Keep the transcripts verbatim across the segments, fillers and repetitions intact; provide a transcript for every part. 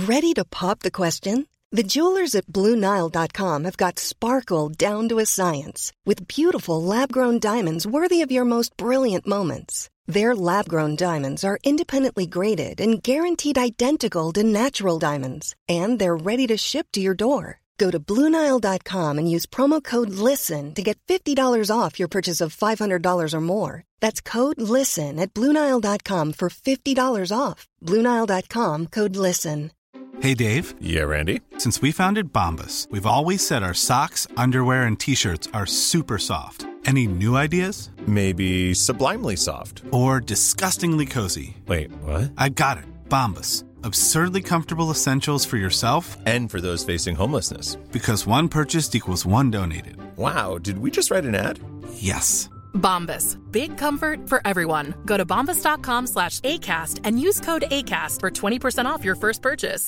Ready to pop the question? The jewelers at Blue Nile dot com have got sparkle down to a science with beautiful lab-grown diamonds worthy of your most brilliant moments. Their lab-grown diamonds are independently graded and guaranteed identical to natural diamonds, and they're ready to ship to your door. Go to Blue Nile dot com and use promo code LISTEN to get fifty dollars off your purchase of five hundred dollars or more. That's code LISTEN at Blue Nile dot com for fifty dollars off. Blue Nile dot com, code LISTEN. Hey, Dave. Yeah, Randy? Since we founded Bombas, we've always said our socks, underwear, and T-shirts are super soft. Any new ideas? Maybe sublimely soft. Or disgustingly cozy. Wait, what? I got it. Bombas. Absurdly comfortable essentials for yourself and for those facing homelessness. Because one purchased equals one donated. Wow, did we just write an ad? Yes. Bombas. Big comfort for everyone. Go to bombas dot com slash ACAST and use code ACAST for twenty percent off your first purchase.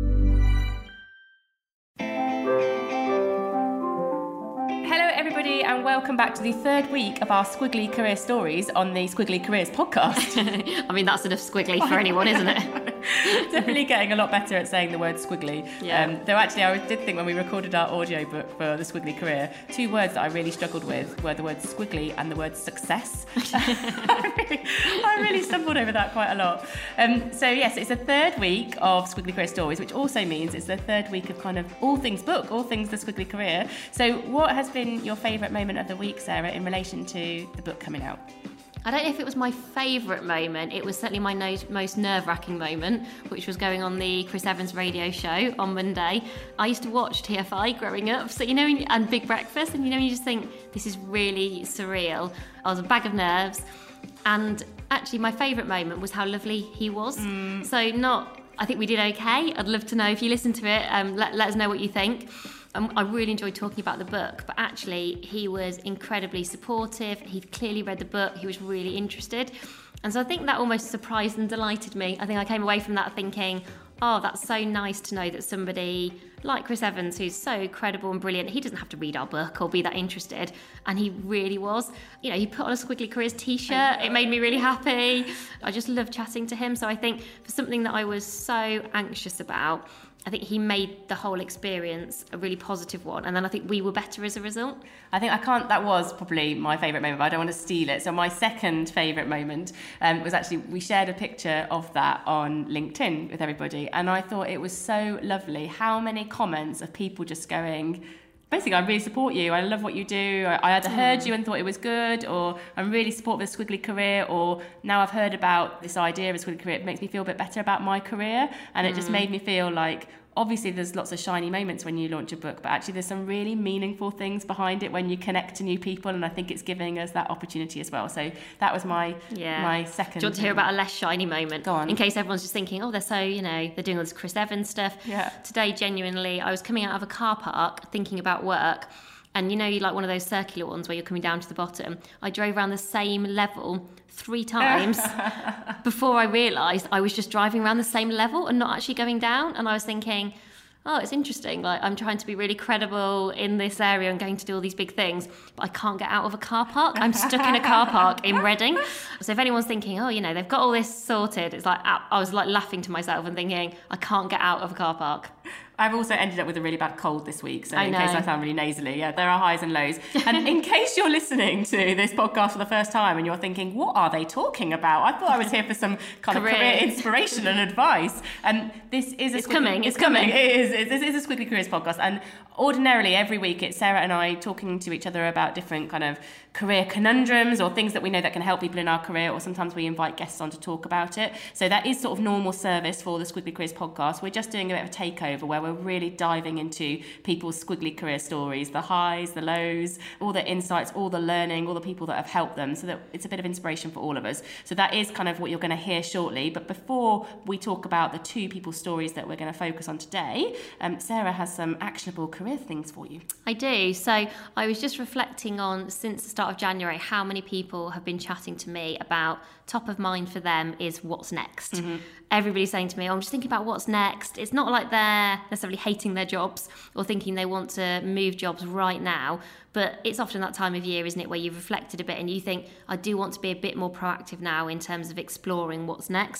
Hello, everybody, and welcome back to the third week of our Squiggly Career Stories on the Squiggly Careers podcast. I mean, that's enough squiggly for anyone, isn't it? Definitely getting a lot better at saying the word squiggly. Yeah. Um, though actually, I did think when we recorded our audiobook for the Squiggly Career, two words that I really struggled with were the word squiggly and the word success. I, really, I really stumbled over that quite a lot. Um, so yes, it's the third week of Squiggly Career Stories, which also means it's the third week of kind of all things book, all things the Squiggly Career. So what has been your favourite moment of the week, Sarah, in relation to the book coming out? I don't know if it was my favourite moment. It was certainly my no- most nerve-wracking moment, which was going on the Chris Evans radio show on Monday. I used to watch T F I growing up, so you know, and Big Breakfast, and you know, you just think this is really surreal. I was a bag of nerves, and actually, my favourite moment was how lovely he was. Mm. So, not. I think we did okay. I'd love to know if you listen to it. Um, let, let us know what you think. Um, I really enjoyed talking about the book, but actually he was incredibly supportive. He'd clearly read the book. He was really interested. And so I think that almost surprised and delighted me. I think I came away from that thinking, oh, that's so nice to know that somebody like Chris Evans, who's so credible and brilliant, he doesn't have to read our book or be that interested. And he really was. You know, he put on a Squiggly Careers t-shirt. It made me really happy. I just loved chatting to him. So I think for something that I was so anxious about, I think he made the whole experience a really positive one. And then I think we were better as a result. I think I can't, that was probably my favourite moment, but I don't want to steal it. So my second favourite moment um, was actually, we shared a picture of that on LinkedIn with everybody. And I thought it was so lovely. How many comments of people just going, basically, I really support you. I love what you do. I either heard you and thought it was good, or I'm really supportive of the Squiggly Career, or now I've heard about this idea of a Squiggly Career, it makes me feel a bit better about my career. And it mm. just made me feel like, obviously there's lots of shiny moments when you launch a book, but actually there's some really meaningful things behind it when you connect to new people, and I think it's giving us that opportunity as well. So that was my yeah. my second. Do you want to hear about a less shiny moment? Go on. In case everyone's just thinking, oh, they're so, you know, they're doing all this Chris Evans stuff. Yeah. Today, genuinely, I was coming out of a car park thinking about work. And you know, you like one of those circular ones where you're coming down to the bottom. I drove around the same level three times before I realised I was just driving around the same level and not actually going down. And I was thinking, oh, it's interesting. Like, I'm trying to be really credible in this area and going to do all these big things, but I can't get out of a car park. I'm stuck in a car park in Reading. So if anyone's thinking, oh, you know, they've got all this sorted, it's like, I was like laughing to myself and thinking, I can't get out of a car park. I've also ended up with a really bad cold this week, so I in know. case I sound really nasally, yeah, there are highs and lows. And in case you're listening to this podcast for the first time and you're thinking, what are they talking about? I thought I was here for some kind career. of career inspiration and advice. And this is a it's squiggly, coming. It's it's coming. coming. It is. It is a Squiggly Careers podcast, and ordinarily every week it's Sarah and I talking to each other about different kind of career conundrums or things that we know that can help people in our career, or sometimes we invite guests on to talk about it. So that is sort of normal service for the Squiggly Careers podcast. We're just doing a bit of a takeover where we're really diving into people's squiggly career stories, the highs, the lows, all the insights, all the learning, all the people that have helped them, so that it's a bit of inspiration for all of us. So that is kind of what you're going to hear shortly. But before we talk about the two people's stories that we're going to focus on today, um, Sarah has some actionable career things for you. I do. So I was just reflecting on, since the start of January, how many people have been chatting to me about top of mind for them is what's next. Mm-hmm. Everybody's saying to me, oh, I'm just thinking about what's next. It's not like they're necessarily hating their jobs or thinking they want to move jobs right now, but it's often that time of year, isn't it, where you've reflected a bit and you think, I do want to be a bit more proactive now in terms of exploring what's next.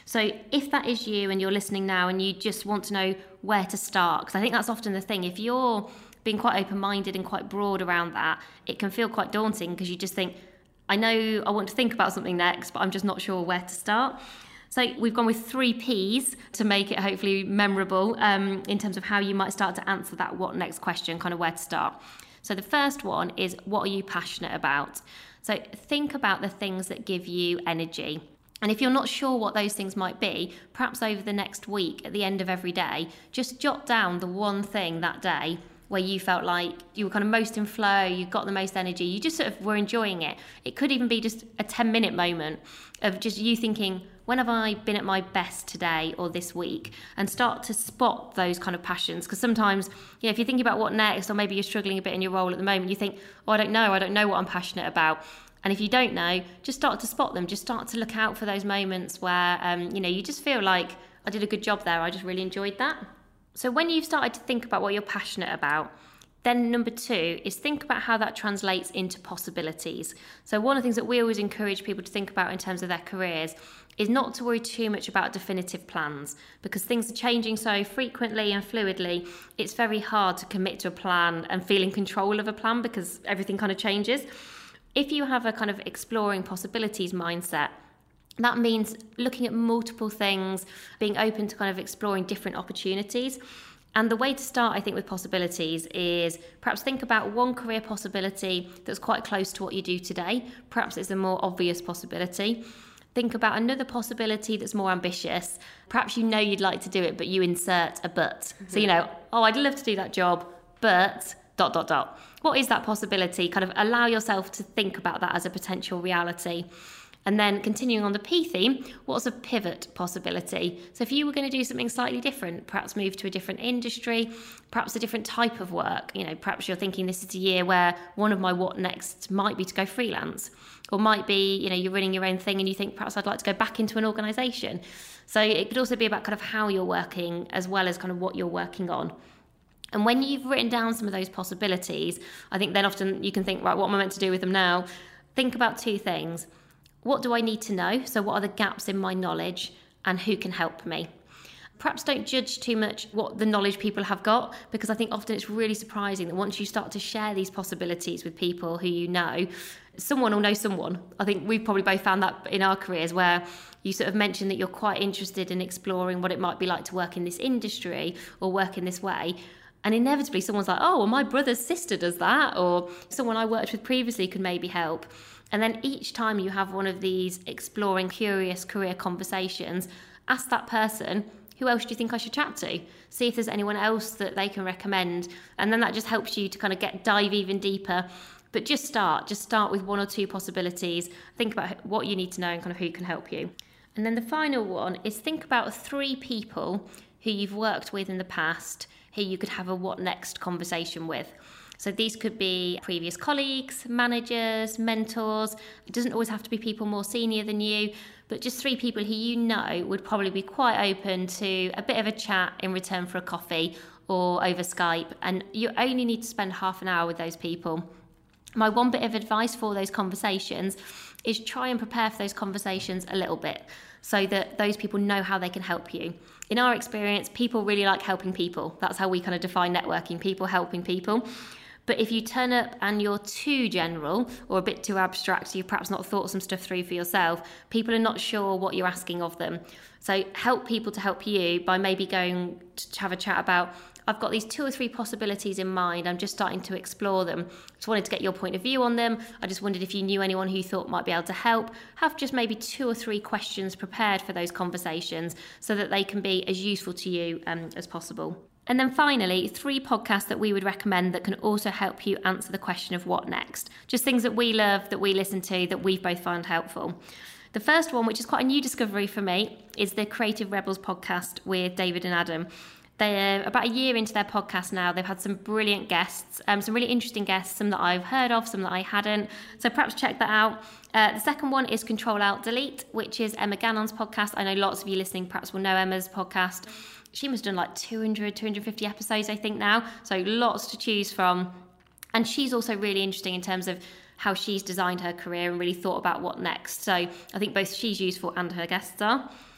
So if that is you and you're listening now and you just want to know where to start, because I think that's often the thing, if you're being quite open-minded and quite broad around that, it can feel quite daunting because you just think, I know I want to think about something next, but I'm just not sure where to start. So we've gone with three P's to make it hopefully memorable um, in terms of how you might start to answer that what next question, kind of where to start. So the first one is, what are you passionate about? So think about the things that give you energy. And if you're not sure what those things might be, perhaps over the next week, at the end of every day, just jot down the one thing that day where you felt like you were kind of most in flow, you got the most energy, you just sort of were enjoying it. It could even be just a ten minute moment of just you thinking, when have I been at my best today or this week? And start to spot those kind of passions. Because sometimes, you know, if you're thinking about what next, or maybe you're struggling a bit in your role at the moment, you think, oh, I don't know, I don't know what I'm passionate about. And if you don't know, just start to spot them. Just start to look out for those moments where, um, you know, you just feel like, I did a good job there, I just really enjoyed that. So when you've started to think about what you're passionate about, then number two is think about how that translates into possibilities. So one of the things that we always encourage people to think about in terms of their careers is not to worry too much about definitive plans, because things are changing so frequently and fluidly. It's very hard to commit to a plan and feel in control of a plan because everything kind of changes. If you have a kind of exploring possibilities mindset, that means looking at multiple things, being open to kind of exploring different opportunities. And the way to start, I think, with possibilities is perhaps think about one career possibility that's quite close to what you do today. Perhaps it's a more obvious possibility. Think about another possibility that's more ambitious. Perhaps you know you'd like to do it, but you insert a but. Mm-hmm. So, you know, oh, I'd love to do that job, but dot, dot, dot. What is that possibility? Kind of allow yourself to think about that as a potential reality. And then continuing on the P theme, what's a pivot possibility? So if you were going to do something slightly different, perhaps move to a different industry, perhaps a different type of work, you know, perhaps you're thinking this is a year where one of my what next might be to go freelance, or might be, you know, you're running your own thing and you think perhaps I'd like to go back into an organisation. So it could also be about kind of how you're working as well as kind of what you're working on. And when you've written down some of those possibilities, I think then often you can think, right, what am I meant to do with them now? Think about two things. What do I need to know? So what are the gaps in my knowledge, and who can help me? Perhaps don't judge too much what the knowledge people have got, because I think often it's really surprising that once you start to share these possibilities with people who you know, someone will know someone. I think we've probably both found that in our careers, where you sort of mentioned that you're quite interested in exploring what it might be like to work in this industry or work in this way. And inevitably someone's like, oh, well, my brother's sister does that, or someone I worked with previously could maybe help. And then each time you have one of these exploring, curious career conversations, ask that person, who else do you think I should chat to? See if there's anyone else that they can recommend. And then that just helps you to kind of get dive even deeper. But just start, just start with one or two possibilities. Think about what you need to know and kind of who can help you. And then the final one is think about three people who you've worked with in the past, who you could have a what next conversation with. So these could be previous colleagues, managers, mentors. It doesn't always have to be people more senior than you, but just three people who you know would probably be quite open to a bit of a chat in return for a coffee or over Skype. And you only need to spend half an hour with those people. My one bit of advice for those conversations is try and prepare for those conversations a little bit so that those people know how they can help you. In our experience, people really like helping people. That's how we kind of define networking, people helping people. But if you turn up and you're too general or a bit too abstract, you've perhaps not thought some stuff through for yourself, people are not sure what you're asking of them. So help people to help you by maybe going to have a chat about, I've got these two or three possibilities in mind, I'm just starting to explore them. Just wanted to get your point of view on them. I just wondered if you knew anyone who you thought might be able to help. Have just maybe two or three questions prepared for those conversations so that they can be as useful to you um, as possible. And then finally, three podcasts that we would recommend that can also help you answer the question of what next. Just things that we love, that we listen to, that we've both found helpful. The first one, which is quite a new discovery for me, is the Creative Rebels podcast with David and Adam. They're about a year into their podcast now. They've had some brilliant guests, um, some really interesting guests, some that I've heard of, some that I hadn't. So perhaps check that out. Uh, the second one is Control Alt Delete, which is Emma Gannon's podcast. I know lots of you listening perhaps will know Emma's podcast. She must have done like two hundred, two hundred fifty episodes, I think now. So lots to choose from. And she's also really interesting in terms of how she's designed her career and really thought about what next. So I think both she's useful and her guests are.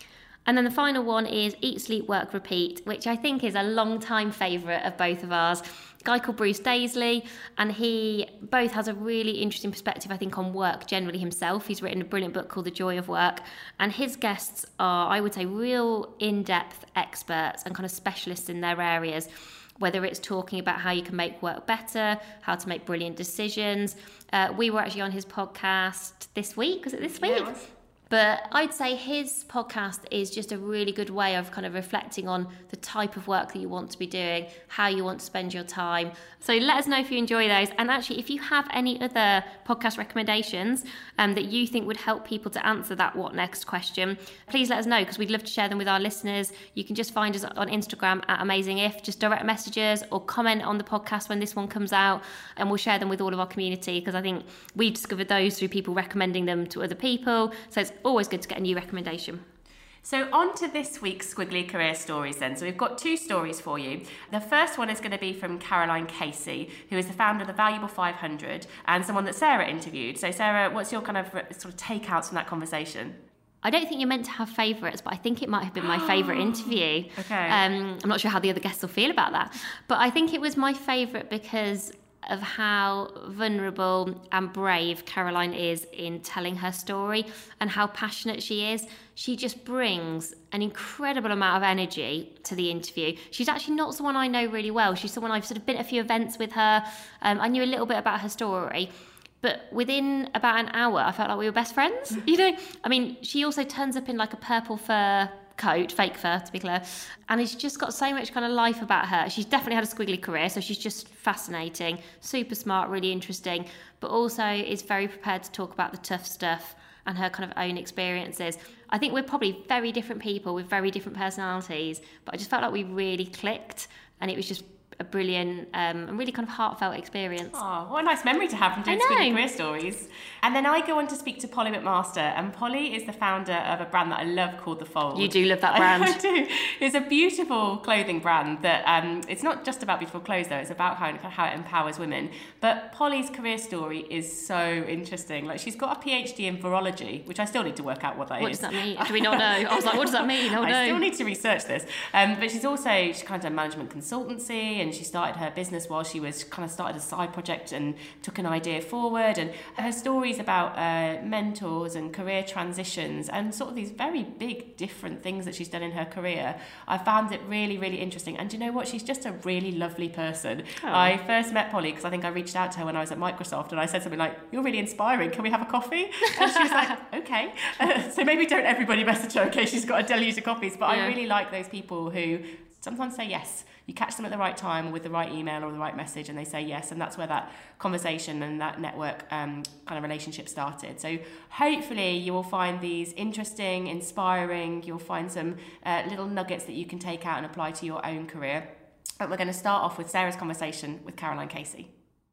And then the final one is Eat, Sleep, Work, Repeat, which I think is a long-time favourite of both of ours. A guy called Bruce Daisley, and he both has a really interesting perspective, I think, on work generally himself. He's written a brilliant book called The Joy of Work, and his guests are, I would say, real in-depth experts and kind of specialists in their areas, whether it's talking about how you can make work better, how to make brilliant decisions. Uh, we were actually on his podcast this week. Was it this week? Yeah, it was. But I'd say his podcast is just a really good way of kind of reflecting on the type of work that you want to be doing, how you want to spend your time. So let us know if you enjoy those. And actually, if you have any other podcast recommendations um, that you think would help people to answer that what next question, please let us know, because we'd love to share them with our listeners. You can just find us on Instagram at AmazingIf, just direct messages or comment on the podcast when this one comes out, and we'll share them with all of our community, because I think we discovered those through people recommending them to other people. So it's always good to get a new recommendation. So on to this week's Squiggly Career Stories then. So we've got two stories for you. The first one is going to be from Caroline Casey, who is the founder of the Valuable five hundred and someone that Sarah interviewed. So Sarah, what's your kind of sort of takeouts from that conversation? I don't think you're meant to have favourites, but I think it might have been my favourite interview. Okay. Um, I'm not sure how the other guests will feel about that. But I think it was my favourite because of how vulnerable and brave Caroline is in telling her story and how passionate she is. She just brings an incredible amount of energy to the interview. She's actually not someone I know really well. She's someone I've sort of been at a few events with her. Um, I knew a little bit about her story. But within about an hour, I felt like we were best friends, you know? I mean, she also turns up in like a purple fur coat, fake fur to be clear, and she's just got so much kind of life about her. She's definitely had a squiggly career, so she's just fascinating, super smart, really interesting, but also is very prepared to talk about the tough stuff and her kind of own experiences. I think we're probably very different people with very different personalities, but I just felt like we really clicked, and it was just a brilliant um, and really kind of heartfelt experience. Oh, what a nice memory to have from doing Squiggly Career Stories. And then I go on to speak to Polly McMaster, and Polly is the founder of a brand that I love called The Fold. You do love that brand. I do. It's a beautiful clothing brand that um, it's not just about beautiful clothes though, it's about how, how it empowers women. But Polly's career story is so interesting. Like, she's got a PhD in virology, which I still need to work out what that what is. What does that mean? Do we not know? I was like, what does that mean? Oh, I no. still need to research this. Um, but she's also, she's kind of done management consultancy, and she started her business while she was kind of started a side project and took an idea forward. And her stories about uh, mentors and career transitions and sort of these very big different things that she's done in her career, I found it really, really interesting. And do you know what? She's just a really lovely person. Oh. I first met Polly because I think I reached out to her when I was at Microsoft, and I said something like, "You're really inspiring. Can we have a coffee?" And she was like, "Okay." Uh, so maybe don't everybody message her in case she's got a deluge of coffees. But yeah. I really like those people who sometimes say yes. You catch them at the right time with the right email or the right message, and they say yes, and that's where that conversation and that network um, kind of relationship started. So hopefully you will find these interesting, inspiring. You'll find some uh, little nuggets that you can take out and apply to your own career. But we're going to start off with Sarah's conversation with Caroline Casey.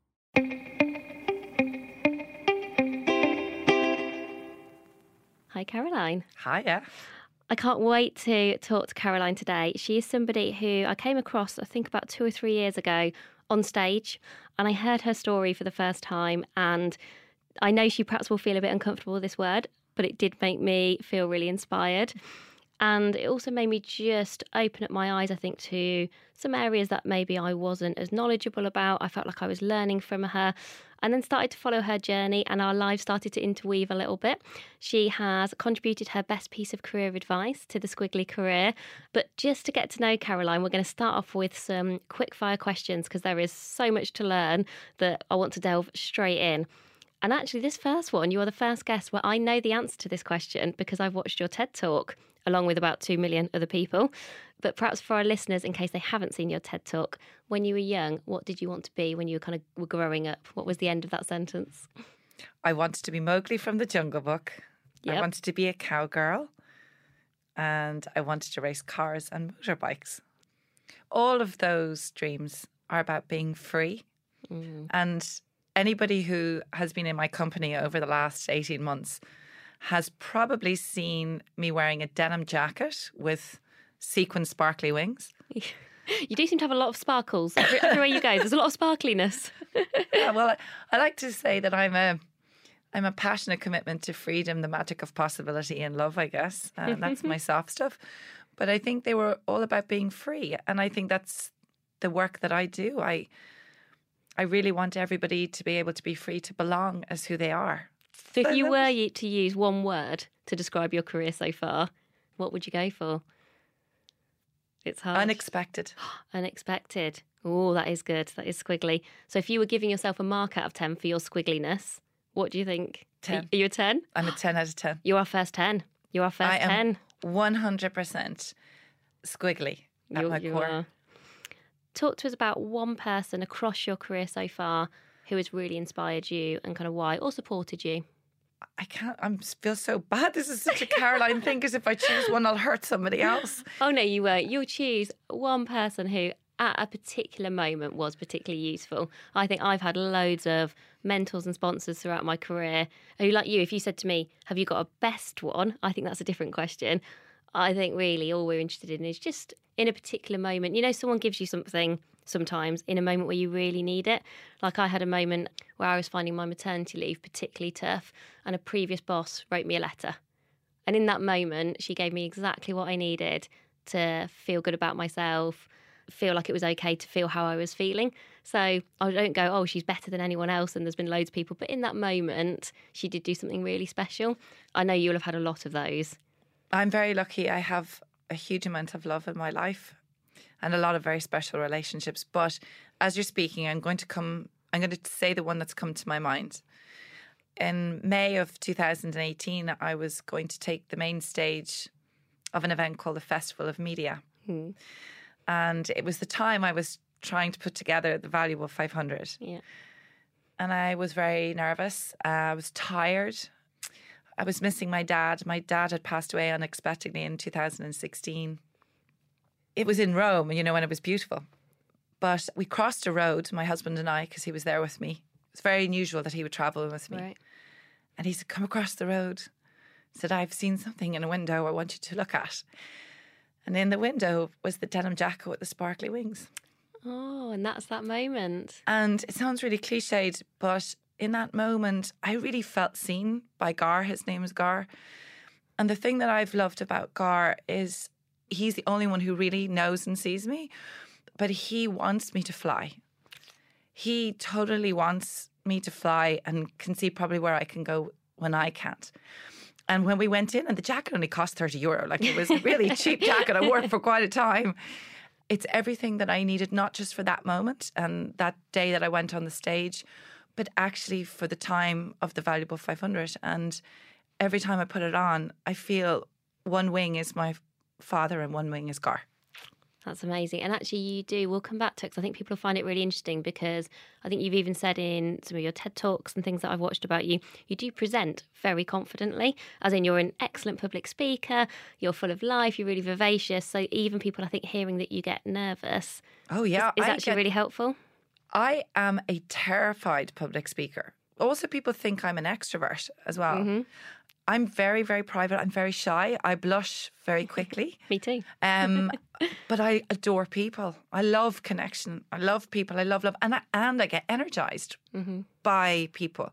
Hi, Caroline. Hiya. I can't wait to talk to Caroline today. She is somebody who I came across, I think, about two or three years ago on stage, and I heard her story for the first time, and I know she perhaps will feel a bit uncomfortable with this word, but it did make me feel really inspired. And it also made me just open up my eyes, I think, to some areas that maybe I wasn't as knowledgeable about. I felt like I was learning from her, and then started to follow her journey, and our lives started to interweave a little bit. She has contributed her best piece of career advice to the Squiggly Career. But just to get to know Caroline, we're going to start off with some quick fire questions, because there is so much to learn that I want to delve straight in. And actually, this first one, you are the first guest where I know the answer to this question because I've watched your TED Talk, along with about two million other people. But perhaps for our listeners, in case they haven't seen your TED Talk, when you were young, what did you want to be when you were kind of were growing up? What was the end of that sentence? I wanted to be Mowgli from the Jungle Book. Yep. I wanted to be a cowgirl. And I wanted to race cars and motorbikes. All of those dreams are about being free. Mm. And anybody who has been in my company over the last eighteen months has probably seen me wearing a denim jacket with sequin sparkly wings. You do seem to have a lot of sparkles. Every, everywhere you go, there's a lot of sparkliness. Yeah, well, I, I like to say that I'm a I'm a passionate commitment to freedom, the magic of possibility and love, I guess. Uh, that's my soft stuff. But I think they were all about being free. And I think that's the work that I do. I I really want everybody to be able to be free to belong as who they are. So if you were to use one word to describe your career so far, what would you go for? It's hard. Unexpected. Unexpected. Oh, that is good. That is squiggly. So if you were giving yourself a mark out of ten for your squiggliness, what do you think? ten. Are you a ten? I'm a ten out of ten. You are first ten. You are first I ten. am one hundred percent squiggly at you, my you core. Are. Talk to us about one person across your career so far who has really inspired you and kind of why, or supported you. I can't, I feel so bad. This is such a Caroline thing, because if I choose one, I'll hurt somebody else. Oh, no, you won't. You'll choose one person who at a particular moment was particularly useful. I think I've had loads of mentors and sponsors throughout my career who, like you, if you said to me, have you got a best one? I think that's a different question. I think really all we're interested in is just in a particular moment. You know, someone gives you something sometimes in a moment where you really need it. Like I had a moment where I was finding my maternity leave particularly tough, and a previous boss wrote me a letter. And in that moment, she gave me exactly what I needed to feel good about myself, feel like it was okay to feel how I was feeling. So I don't go, oh, she's better than anyone else and there's been loads of people. But in that moment, she did do something really special. I know you'll have had a lot of those. I'm very lucky. I have a huge amount of love in my life and a lot of very special relationships. But as you're speaking, I'm going to come, I'm going to say the one that's come to my mind. In May of two thousand eighteen, I was going to take the main stage of an event called the Festival of Media. Hmm. And it was the time I was trying to put together the Valuable five hundred. Yeah. And I was very nervous. Uh, I was tired. I was missing my dad. My dad had passed away unexpectedly in two thousand sixteen. It was in Rome, you know, and it was beautiful. But we crossed a road, my husband and I, because he was there with me. It's very unusual that he would travel with me. Right. And he said, come across the road. He said, I've seen something in a window I want you to look at. And in the window was the denim jacket with the sparkly wings. Oh, and that's that moment. And it sounds really cliched, but in that moment, I really felt seen by Gar. His name is Gar. And the thing that I've loved about Gar is he's the only one who really knows and sees me, but he wants me to fly. He totally wants me to fly and can see probably where I can go when I can't. And when we went in, and the jacket only cost thirty euro, like it was a really cheap jacket. I wore it for quite a time. It's everything that I needed, not just for that moment and that day that I went on the stage, but actually for the time of the Valuable five hundred. And every time I put it on, I feel one wing is my father and one wing is Gar. That's amazing. And actually you do, we'll come back to it because I think people will find it really interesting, because I think you've even said in some of your TED Talks and things that I've watched about you, you do present very confidently, as in you're an excellent public speaker, you're full of life, you're really vivacious. So even people, I think, hearing that you get nervous oh yeah, is, is I actually get, really helpful. I am a terrified public speaker. Also, people think I'm an extrovert as well. Mm-hmm. I'm very, very private. I'm very shy. I blush very quickly. Me too. um, but I adore people. I love connection. I love people. I love love. And I, and I get energised mm-hmm. by people.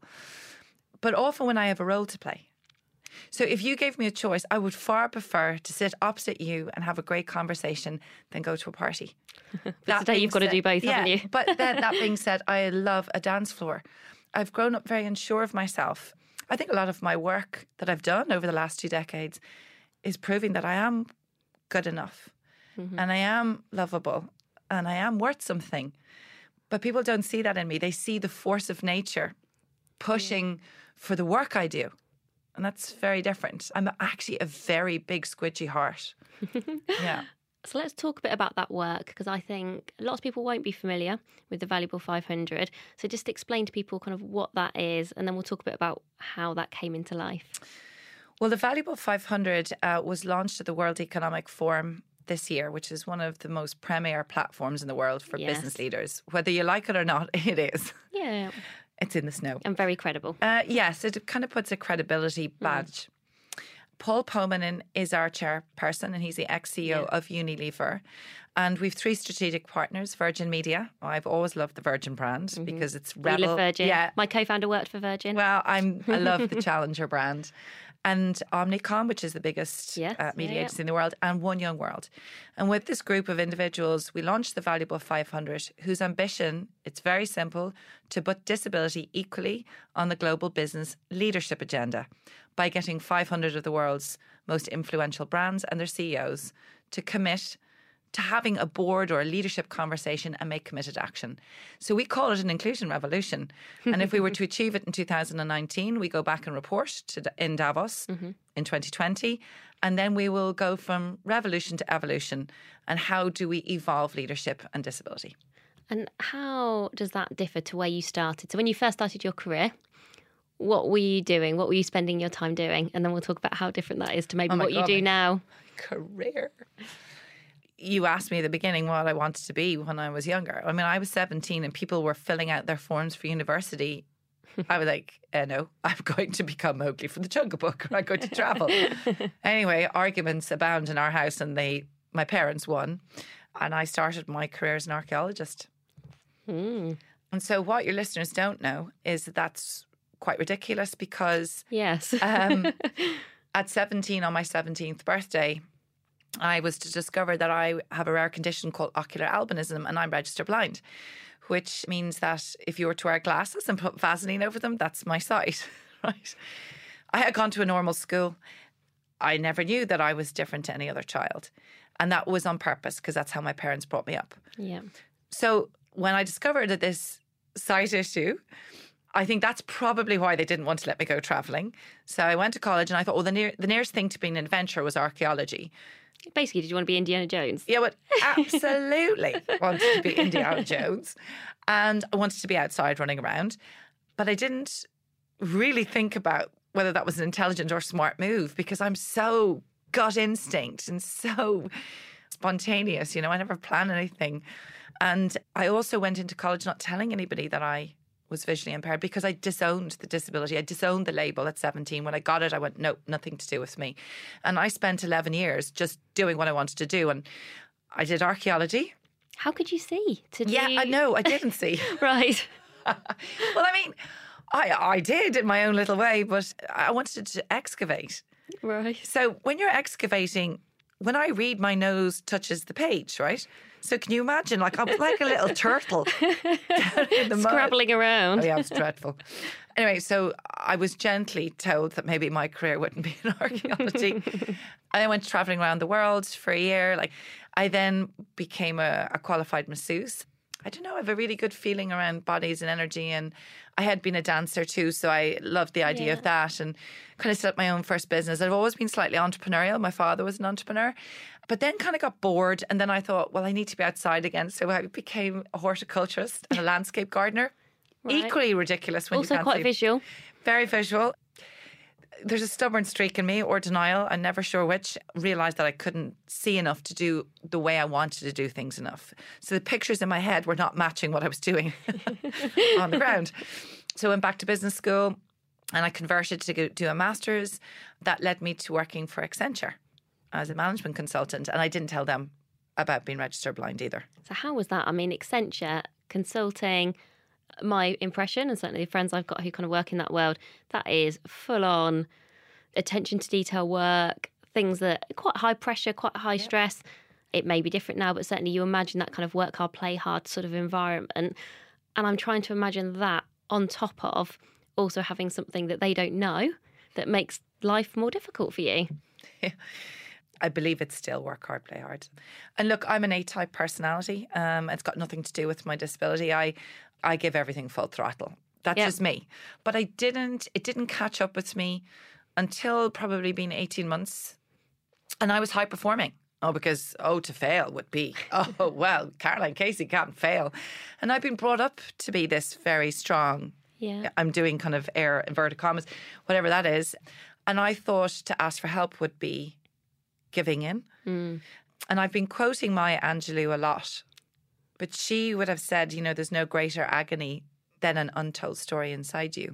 But often when I have a role to play. So if you gave me a choice, I would far prefer to sit opposite you and have a great conversation than go to a party. But today you've got said, to do both, yeah, haven't you? But then that being said, I love a dance floor. I've grown up very unsure of myself. I think a lot of my work that I've done over the last two decades is proving that I am good enough mm-hmm. and I am lovable and I am worth something. But people don't see that in me. They see the force of nature pushing yeah. for the work I do. And that's very different. I'm actually a very big squidgy heart. Yeah. So let's talk a bit about that work, because I think lots of people won't be familiar with the Valuable five hundred. So just explain to people kind of what that is, and then we'll talk a bit about how that came into life. Well, the Valuable five hundred uh, was launched at the World Economic Forum this year, which is one of the most premier platforms in the world for yes. business leaders. Whether you like it or not, it is. Yeah. It's in the snow. And very credible. Uh, yes, it kind of puts a credibility badge. Mm. Paul Pomanen is our chairperson, and he's the ex-C E O yeah. of Unilever. And we've three strategic partners. Virgin Media. I've always loved the Virgin brand mm-hmm. because it's rebel. We love Virgin. Yeah. My co-founder worked for Virgin. Well, I'm, I love the Challenger brand. And Omnicom, which is the biggest yes, uh, media yeah, agency yeah. in the world, and One Young World. And with this group of individuals, we launched the Valuable five hundred, whose ambition, it's very simple, to put disability equally on the global business leadership agenda by getting five hundred of the world's most influential brands and their C E Os to commit to having a board or a leadership conversation and make committed action. So we call it an inclusion revolution. And if we were to achieve it in two thousand nineteen, we go back and report to in Davos mm-hmm. in twenty twenty. And then we will go from revolution to evolution. And how do we evolve leadership and disability? And how does that differ to where you started? So when you first started your career, what were you doing? What were you spending your time doing? And then we'll talk about how different that is to maybe oh what God, you do now. Career. You asked me at the beginning what I wanted to be when I was younger. I mean, I was seventeen and people were filling out their forms for university. I was like, uh, no, I'm going to become Mowgli from the Jungle Book, or I'm going to travel. Anyway, arguments abound in our house, and they, my parents won. And I started my career as an archaeologist. Mm. And so what your listeners don't know is that that's quite ridiculous because yes, um, at seventeen, on my seventeenth birthday, I was to discover that I have a rare condition called ocular albinism and I'm registered blind, which means that if you were to wear glasses and put Vaseline over them, that's my sight, right? I had gone to a normal school. I never knew that I was different to any other child. And that was on purpose because that's how my parents brought me up. Yeah. So when I discovered that this sight issue, I think that's probably why they didn't want to let me go travelling. So I went to college and I thought, well, the, near, the nearest thing to being an adventurer was archaeology. Basically, did you want to be Indiana Jones? Yeah, but absolutely wanted to be Indiana Jones. And I wanted to be outside running around. But I didn't really think about whether that was an intelligent or smart move because I'm so gut instinct and so spontaneous. You know, I never plan anything. And I also went into college not telling anybody that I was visually impaired because I disowned the disability. I disowned the label at seventeen. When I got it, I went, nope, nothing to do with me. And I spent eleven years just doing what I wanted to do. And I did archaeology. How could you see? To do... Yeah, I know, I didn't see. Right. Well, I mean, I, I did in my own little way, but I wanted to excavate. Right. So when you're excavating, when I read, my nose touches the page, right? So can you imagine, like I'm like a little turtle in the scrabbling mud. around. Oh yeah, it was dreadful. Anyway, so I was gently told that maybe my career wouldn't be in archaeology. I went travelling around the world for a year. Like I then became a, a qualified masseuse. I don't know, I have a really good feeling around bodies and energy, and I had been a dancer too, so I loved the idea yeah. of that and kind of set up my own first business. I've always been slightly entrepreneurial. My father was an entrepreneur, but then kind of got bored, and then I thought, well, I need to be outside again, so I became a horticulturist and a landscape gardener. Right. Equally ridiculous when also you can't quite see. Visual. Very visual. There's a stubborn streak in me, or denial, I'm never sure which. Realised that I couldn't see enough to do the way I wanted to do things enough. So the pictures in my head were not matching what I was doing on the ground. So I went back to business school and I converted to go do a master's. That led me to working for Accenture as a management consultant. And I didn't tell them about being registered blind either. So how was that? I mean, Accenture, consulting, my impression, and certainly the friends I've got who kind of work in that world, that is full on attention to detail work, things that are quite high pressure, quite high yep. stress. It may be different now, but certainly you imagine that kind of work hard, play hard sort of environment. And I'm trying to imagine that on top of also having something that they don't know that makes life more difficult for you. Yeah. I believe it's still work hard, play hard. And look, I'm an A-type personality. Um, it's got nothing to do with my disability. I I give everything full throttle. That's yep. just me. But I didn't, it didn't catch up with me until probably been eighteen months. And I was high performing. Oh, because, oh, to fail would be, oh, well, Caroline Casey can't fail. And I've been brought up to be this very strong. Yeah. I'm doing kind of air inverted commas, whatever that is. And I thought to ask for help would be giving in. Mm. And I've been quoting Maya Angelou a lot. But she would have said, you know, there's no greater agony than an untold story inside you.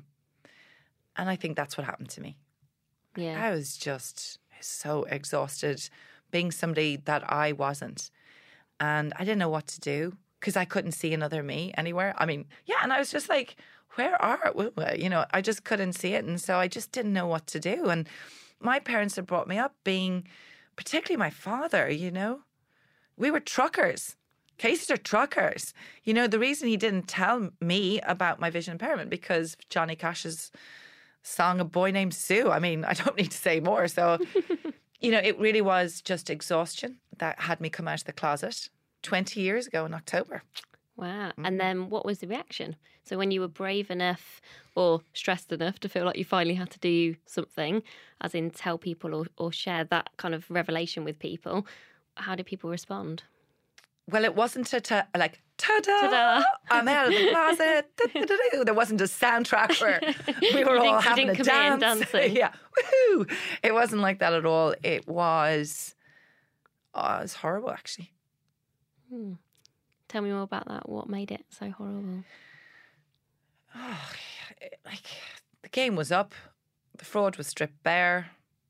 And I think that's what happened to me. Yeah. I was just so exhausted being somebody that I wasn't. and I didn't know what to do because I couldn't see another me anywhere. I mean, yeah, and I was just like, where are we? You know, I just couldn't see it. And so I just didn't know what to do. And my parents had brought me up being, particularly my father, you know, we were truckers. Cases are truckers. You know, the reason he didn't tell me about my vision impairment because Johnny Cash's song A Boy Named Sue. I mean, I don't need to say more. So, you know, it really was just exhaustion that had me come out of the closet twenty years ago in October. Wow. And then what was the reaction? So when you were brave enough or stressed enough to feel like you finally had to do something, as in tell people or, or share that kind of revelation with people, how did people respond? Well, it wasn't a ta- like, ta-da, Ta-da. I'm out of the closet. Da-da-da-da. There wasn't a soundtrack where we were all having a dance. Dancing. Yeah, woohoo. It wasn't like that at all. It was, oh, it was horrible, actually. Hmm. Tell me more about that. What made it so horrible? Oh, like, the game was up. The fraud was stripped bare.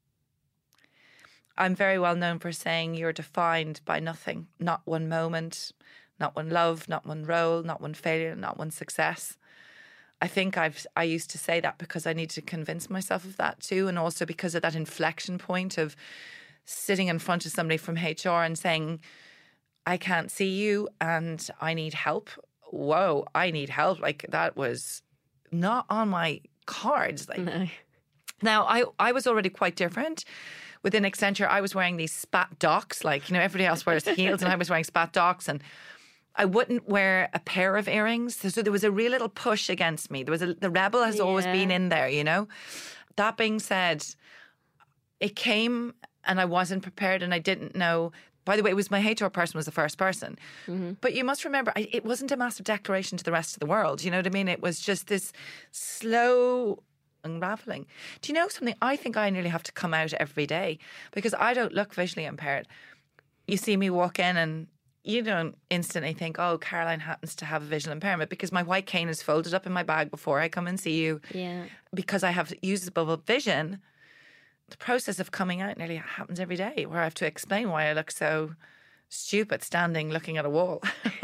I'm very well known for saying you're defined by nothing. Not one moment, not one love, not one role, not one failure, not one success. I think I've I used to say that because I need to convince myself of that too, and also because of that inflection point of sitting in front of somebody from H R and saying, I can't see you and I need help. Whoa, I need help. Like, that was not on my cards. Like, no. Now, I, I was already quite different. Within Accenture, I was wearing these spat docks. Like, you know, everybody else wears heels and I was wearing spat docks. And I wouldn't wear a pair of earrings. So there was a real little push against me. There was a, the rebel has yeah. always been in there, you know. That being said, it came and I wasn't prepared and I didn't know. By the way, it was my H R person was the first person. Mm-hmm. But you must remember, I, it wasn't a massive declaration to the rest of the world. You know what I mean? It was just this slow unraveling. Do you know something? I think I nearly have to come out every day because I don't look visually impaired. You see me walk in and you don't instantly think, oh, Caroline happens to have a visual impairment because my white cane is folded up in my bag before I come and see you. Yeah. Because I have usable vision. The process of coming out nearly happens every day where I have to explain why I look so stupid standing looking at a wall.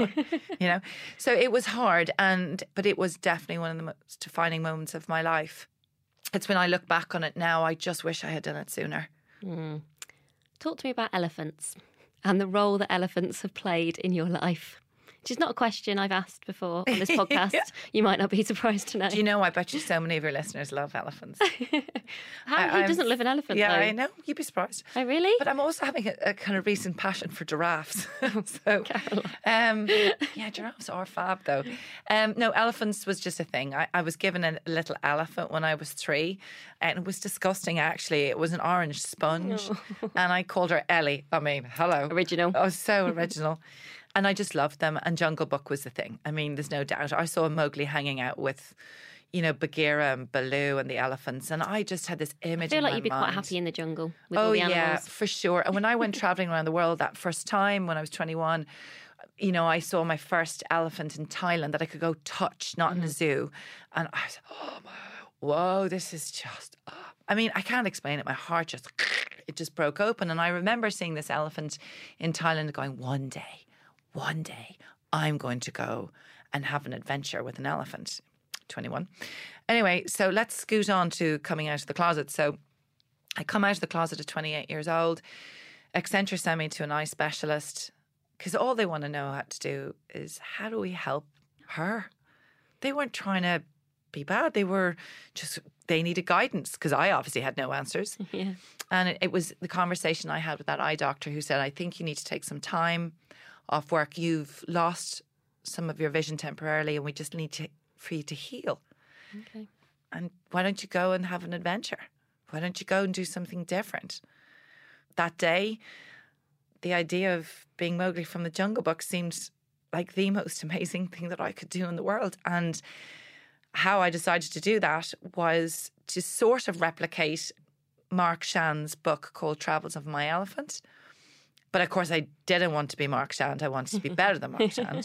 You know? So it was hard, and but it was definitely one of the most defining moments of my life. It's when I look back on it now, I just wish I had done it sooner. Mm. Talk to me about elephants and the role that elephants have played in your life. Which is not a question I've asked before on this podcast. Yeah. You might not be surprised to know. Do you know, I bet you so many of your listeners love elephants. How, I, who doesn't live in elephants, Yeah, though? I know. You'd be surprised. Oh, really? But I'm also having a, a kind of recent passion for giraffes. so, um, yeah, giraffes are fab, though. Um, no, elephants was just a thing. I, I was given a little elephant when I was three, and it was disgusting, actually. It was an orange sponge, oh. and I called her Ellie. I mean, hello. Original. Oh, so original. And I just loved them. And Jungle Book was the thing. I mean, there's no doubt. I saw Mowgli hanging out with, you know, Bagheera and Baloo and the elephants. And I just had this image in my mind. I feel like you'd be mind. quite happy in the jungle with oh, all the animals. Yeah, for sure. And when I went travelling around the world that first time when I was twenty-one, you know, I saw my first elephant in Thailand that I could go touch, not mm-hmm. in a zoo. And I was, oh, my, whoa, this is just... Oh. I mean, I can't explain it. My heart just... It just broke open. And I remember seeing this elephant in Thailand and going, one day... One day I'm going to go and have an adventure with an elephant. twenty-one. Anyway, so let's scoot on to coming out of the closet. So I come out of the closet at twenty-eight years old. Accenture sent me to an eye specialist because all they want to know how to do is how do we help her? They weren't trying to be bad. They were just, they needed guidance because I obviously had no answers. Yeah. And it, it was the conversation I had with that eye doctor who said, I think you need to take some time off work. You've lost some of your vision temporarily and we just need to for you to heal. Okay. And why don't you go and have an adventure? Why don't you go and do something different? That day, the idea of being Mowgli from the Jungle Book seemed like the most amazing thing that I could do in the world. And how I decided to do that was to sort of replicate Mark Shan's book called Travels of My Elephant. But of course, I didn't want to be Mark Shand. I wanted to be better than Mark Shand.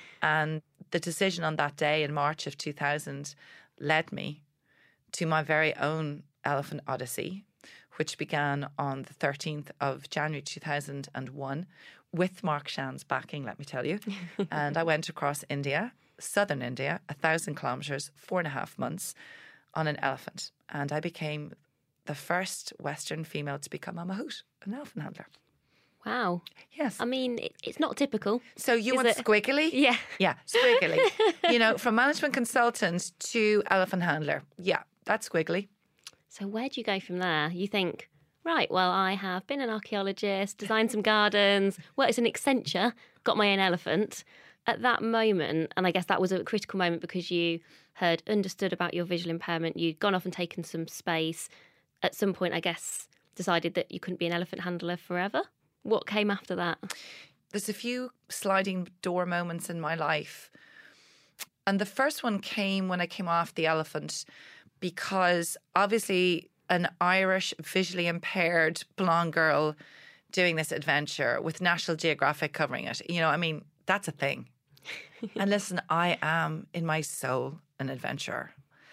And the decision on that day in March of two thousand led me to my very own Elephant Odyssey, which began on the thirteenth of January two thousand one with Mark Shan's backing, let me tell you. And I went across India, southern India, a thousand kilometres, four and a half months on an elephant. And I became the first Western female to become a mahout, an elephant handler. Wow. Yes. I mean, it, it's not typical. So you is want it? squiggly? Yeah. Yeah, squiggly. You know, from management consultant to elephant handler. Yeah, that's squiggly. So where do you go from there? You think, right, well, I have been an archaeologist, designed some gardens, worked as an Accenture, got my own elephant. At that moment, and I guess that was a critical moment because you had understood about your visual impairment, you'd gone off and taken some space. At some point, I guess, decided that you couldn't be an elephant handler forever. What came after that? There's a few sliding door moments in my life. And the first one came when I came off the elephant because obviously an Irish visually impaired blonde girl doing this adventure with National Geographic covering it. You know, I mean, that's a thing. And listen, I am in my soul an adventurer.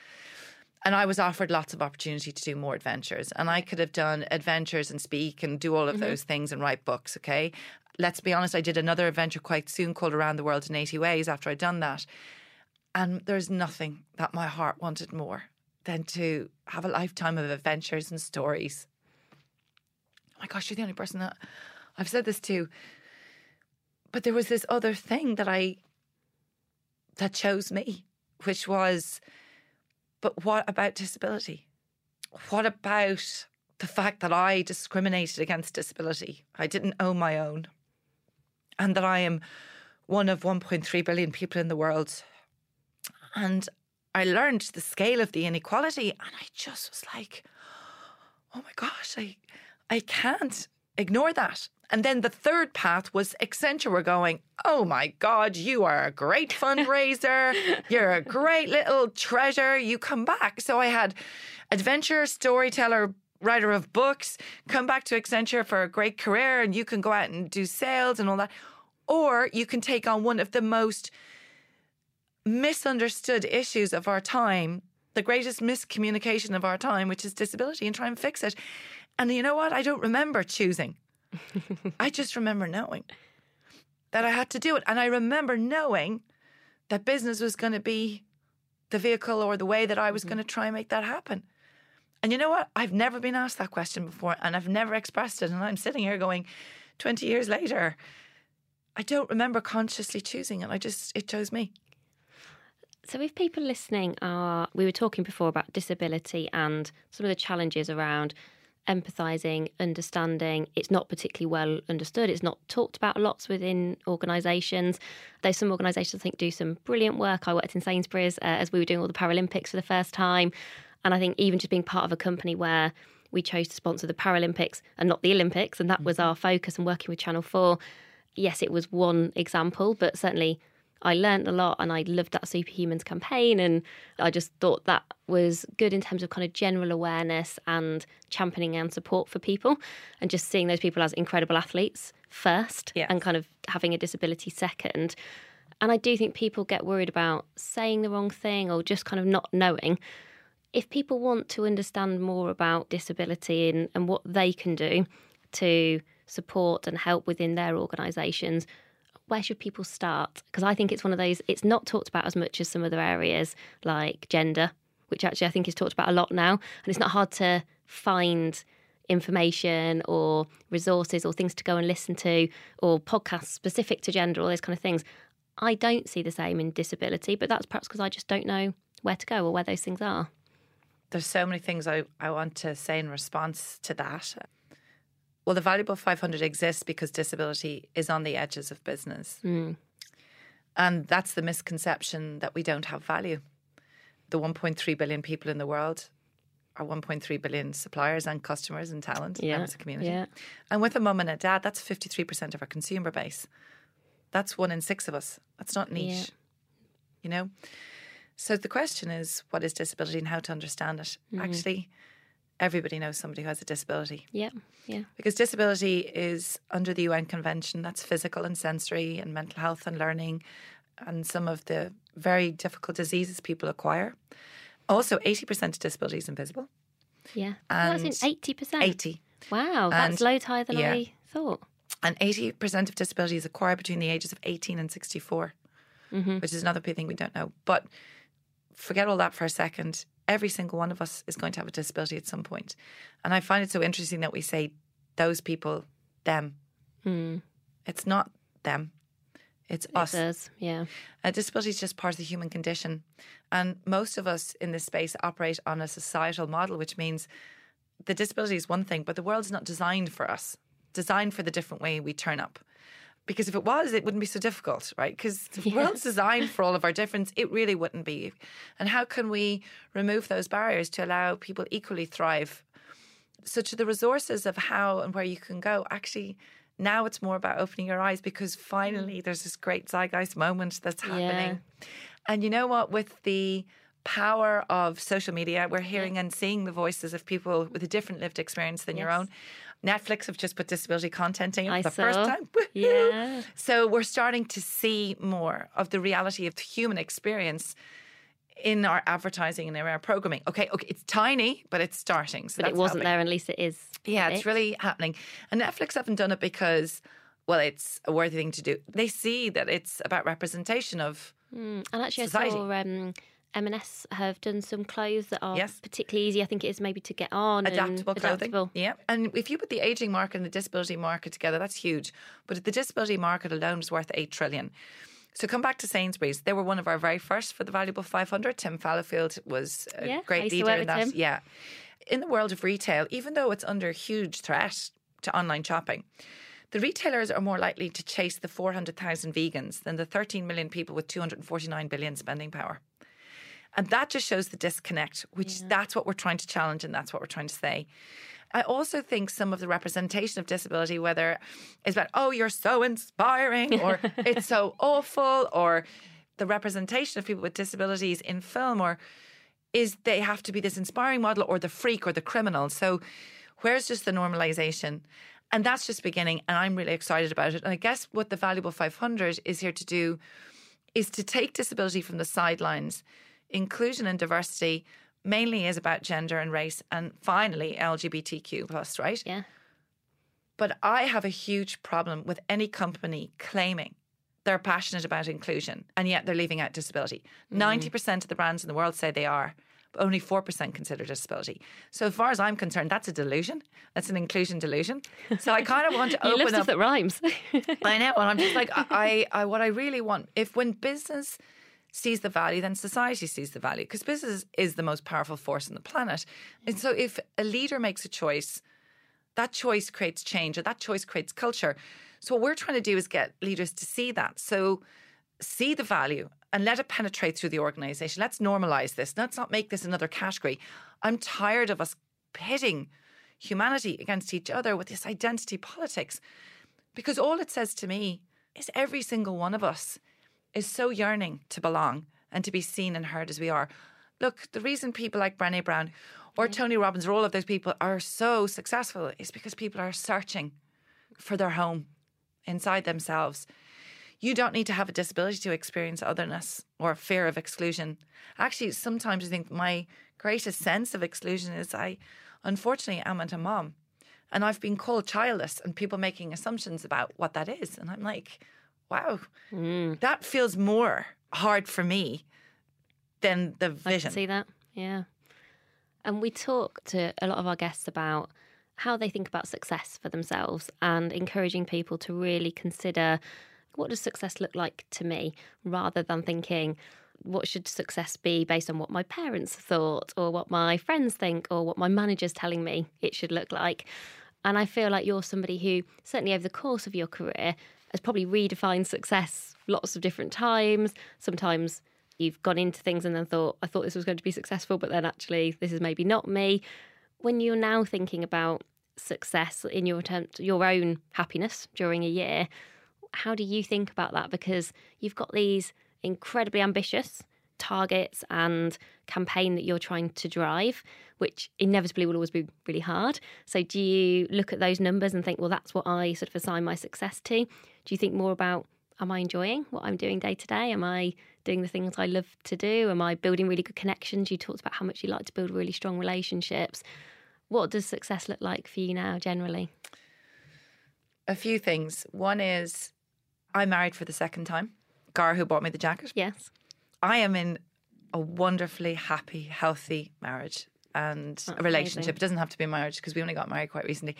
And I was offered lots of opportunity to do more adventures. And I could have done adventures and speak and do all of mm-hmm. those things and write books, okay? Let's be honest, I did another adventure quite soon called Around the World in eighty ways after I'd done that. And there's nothing that my heart wanted more than to have a lifetime of adventures and stories. Oh my gosh, you're the only person that I've said this to. But there was this other thing that I, that chose me, which was, but what about disability? What about the fact that I discriminated against disability? I didn't own my own. And that I am one of one point three billion people in the world. And I learned the scale of the inequality and I just was like, oh my gosh, I, I can't ignore that. And then the third path was Accenture were going, oh my God, you are a great fundraiser. You're a great little treasure. You come back. So I had adventure, storyteller, writer of books, come back to Accenture for a great career and you can go out and do sales and all that. Or you can take on one of the most misunderstood issues of our time, the greatest miscommunication of our time, which is disability, and try and fix it. And you know what? I don't remember choosing. I just remember knowing that I had to do it. And I remember knowing that business was going to be the vehicle or the way that I was mm-hmm. going to try and make that happen. And you know what? I've never been asked that question before and I've never expressed it. And I'm sitting here going, twenty years later, I don't remember consciously choosing it. I just, it chose me. So if people listening are, we were talking before about disability and some of the challenges around empathising, understanding. It's not particularly well understood. It's not talked about lots within organisations. Though some organisations, I think, do some brilliant work. I worked in Sainsbury's uh, as we were doing all the Paralympics for the first time. And I think even just being part of a company where we chose to sponsor the Paralympics and not the Olympics, and that was our focus, and working with Channel four, yes, it was one example, but certainly I learned a lot and I loved that Superhumans campaign, and I just thought that was good in terms of kind of general awareness and championing and support for people, and just seeing those people as incredible athletes first yes. and kind of having a disability second. And I do think people get worried about saying the wrong thing or just kind of not knowing. If people want to understand more about disability and, and what they can do to support and help within their organisations, where should people start? Because I think it's one of those, it's not talked about as much as some other areas like gender, which actually I think is talked about a lot now. And it's not hard to find information or resources or things to go and listen to or podcasts specific to gender, all those kind of things. I don't see the same in disability, but that's perhaps because I just don't know where to go or where those things are. There's so many things I, I want to say in response to that. Well, the Valuable five hundred exists because disability is on the edges of business. Mm. And that's the misconception that we don't have value. The one point three billion people in the world are one point three billion suppliers and customers and talent yeah, members of the community. Yeah. And with a mum and a dad, that's fifty-three percent of our consumer base. That's one in six of us. That's not niche, yeah. you know? So the question is, what is disability and how to understand it? Mm. Actually, everybody knows somebody who has a disability. Yeah, yeah. Because disability is under the U N Convention. That's physical and sensory and mental health and learning and some of the very difficult diseases people acquire. Also, eighty percent of disability is invisible. Yeah. And well, that's in eighty percent? eighty. Wow, that's and, loads higher than yeah. I thought. And eighty percent of disability is acquired between the ages of eighteen and sixty-four, mm-hmm. which is another big thing we don't know. But forget all that for a second. Every single one of us is going to have a disability at some point. And I find it so interesting that we say those people, them. Mm. It's not them. It's it us. Does, yeah. A disability is just part of the human condition. And most of us in this space operate on a societal model, which means the disability is one thing, but the world's not designed for us, designed for the different way we turn up. Because if it was, it wouldn't be so difficult, right? Because the yeah. world's designed for all of our difference. It really wouldn't be. And how can we remove those barriers to allow people equally thrive? So to the resources of how and where you can go, actually, now it's more about opening your eyes, because finally there's this great zeitgeist moment that's happening. Yeah. And you know what? With the power of social media, we're hearing yeah. and seeing the voices of people with a different lived experience than yes. your own. Netflix have just put disability content in I for the saw. first time. Yeah. So we're starting to see more of the reality of the human experience in our advertising and in our programming. Okay, okay, it's tiny, but it's starting. So but that's it wasn't helping. there, and at least it is. Yeah, it's really happening. And Netflix haven't done it because, well, it's a worthy thing to do. They see that it's about representation of mm. And actually, society. I saw um, M and S have done some clothes that are yes. particularly easy. I think it is maybe to get on. Adaptable and clothing. Adaptable. Yeah. And if you put the ageing market and the disability market together, that's huge. But the disability market alone is worth eight trillion. So come back to Sainsbury's. They were one of our very first for the Valuable five hundred. Tim Fallowfield was a yeah, great leader in that. Tim. Yeah. In the world of retail, even though it's under huge threat to online shopping, the retailers are more likely to chase the four hundred thousand vegans than the thirteen million people with two hundred forty-nine billion spending power. And that just shows the disconnect, which yeah. that's what we're trying to challenge, and that's what we're trying to say. I also think some of the representation of disability, whether it's about, oh, you're so inspiring, or it's so awful, or the representation of people with disabilities in film, or is they have to be this inspiring model, or the freak, or the criminal. So where's just the normalisation? And that's just beginning, and I'm really excited about it. And I guess what the Valuable five hundred is here to do is to take disability from the sidelines. Inclusion and diversity mainly is about gender and race, and finally L G B T Q plus, right? Yeah. But I have a huge problem with any company claiming they're passionate about inclusion and yet they're leaving out disability. Mm. ninety percent of the brands in the world say they are, but only four percent consider disability. So as far as I'm concerned, that's a delusion. That's an inclusion delusion. So I kind of want to you open love up. stuff that rhymes. I know, and I'm just like, I, I, what I really want, if when business sees the value, then society sees the value, because business is the most powerful force on the planet. And so if a leader makes a choice, that choice creates change, or that choice creates culture. So what we're trying to do is get leaders to see that. So see the value and let it penetrate through the organisation. Let's normalise this. Let's not make this another category. I'm tired of us pitting humanity against each other with this identity politics, because all it says to me is every single one of us is so yearning to belong and to be seen and heard as we are. Look, the reason people like Brené Brown or yeah. Tony Robbins or all of those people are so successful is because people are searching for their home inside themselves. You don't need to have a disability to experience otherness or fear of exclusion. Actually, sometimes I think my greatest sense of exclusion is I, unfortunately, am a mom. And I've been called childless and people making assumptions about what that is. And I'm like, wow, mm. that feels more hard for me than the vision. I can see that, yeah. And we talk to a lot of our guests about how they think about success for themselves, and encouraging people to really consider, what does success look like to me, rather than thinking, what should success be based on what my parents thought, or what my friends think, or what my manager's telling me it should look like. And I feel like you're somebody who, certainly over the course of your career, has probably redefined success lots of different times. Sometimes you've gone into things and then thought, I thought this was going to be successful, but then actually this is maybe not me. When you're now thinking about success in your attempt, your own happiness during a year, how do you think about that? Because you've got these incredibly ambitious targets and campaign that you're trying to drive, which inevitably will always be really hard. So do you look at those numbers and think, well, that's what I sort of assign my success to? Do you think more about, am I enjoying what I'm doing day to day? Am I doing the things I love to do? Am I building really good connections? You talked about how much you like to build really strong relationships. What does success look like for you now, generally? A few things. One is I'm married for the second time. Gar, who bought me the jacket. Yes. I am in a wonderfully happy, healthy marriage and That's a relationship. amazing. It doesn't have to be a marriage because we only got married quite recently.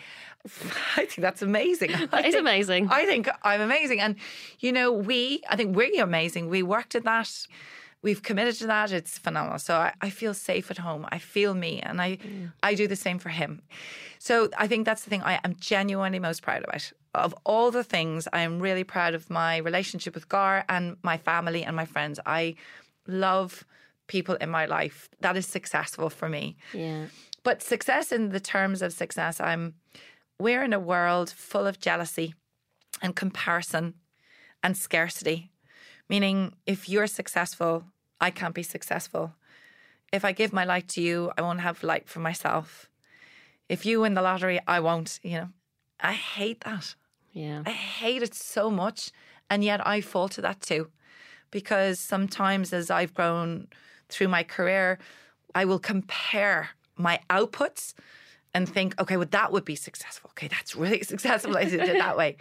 I think that's amazing. That I is think- amazing. I think I'm amazing. And, you know, we, I think we're amazing. We worked at that. We've committed to that. It's phenomenal. So I, I feel safe at home. I feel me. And I, mm. I do the same for him. So I think that's the thing I am genuinely most proud about. Of all the things, I am really proud of my relationship with Gar and my family and my friends. I love people in my life. That is successful for me. Yeah. But success in the terms of success, I'm we're in a world full of jealousy and comparison and scarcity. Meaning, if you're successful, I can't be successful. If I give my light to you, I won't have light for myself. If you win the lottery, I won't, you know. I hate that. Yeah. I hate it so much. And yet I fall to that too. Because sometimes as I've grown through my career, I will compare my outputs and think, okay, well, that would be successful. Okay, that's really successful. I did it that way.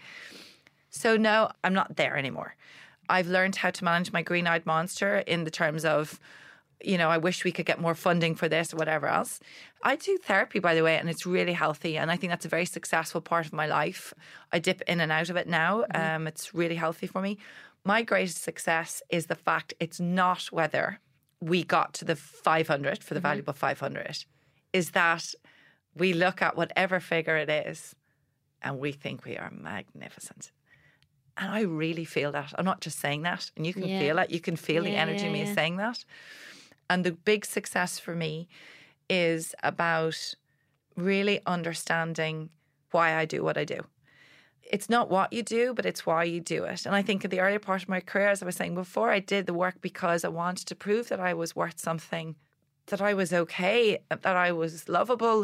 So no, I'm not there anymore. I've learned how to manage my green-eyed monster in the terms of, you know, I wish we could get more funding for this or whatever else. I do therapy, by the way, and it's really healthy. And I think that's a very successful part of my life. I dip in and out of it now. Mm-hmm. Um, it's really healthy for me. My greatest success is the fact it's not whether we got to the five hundred for the mm-hmm. valuable five hundred, is that we look at whatever figure it is and we think we are magnificent. And I really feel that. I'm not just saying that. And you can yeah. feel it. You can feel yeah, the energy yeah, in me yeah. saying that. And the big success for me is about really understanding why I do what I do. It's not what you do, but it's why you do it. And I think in the earlier part of my career, as I was saying before, I did the work because I wanted to prove that I was worth something, that I was okay, that I was lovable.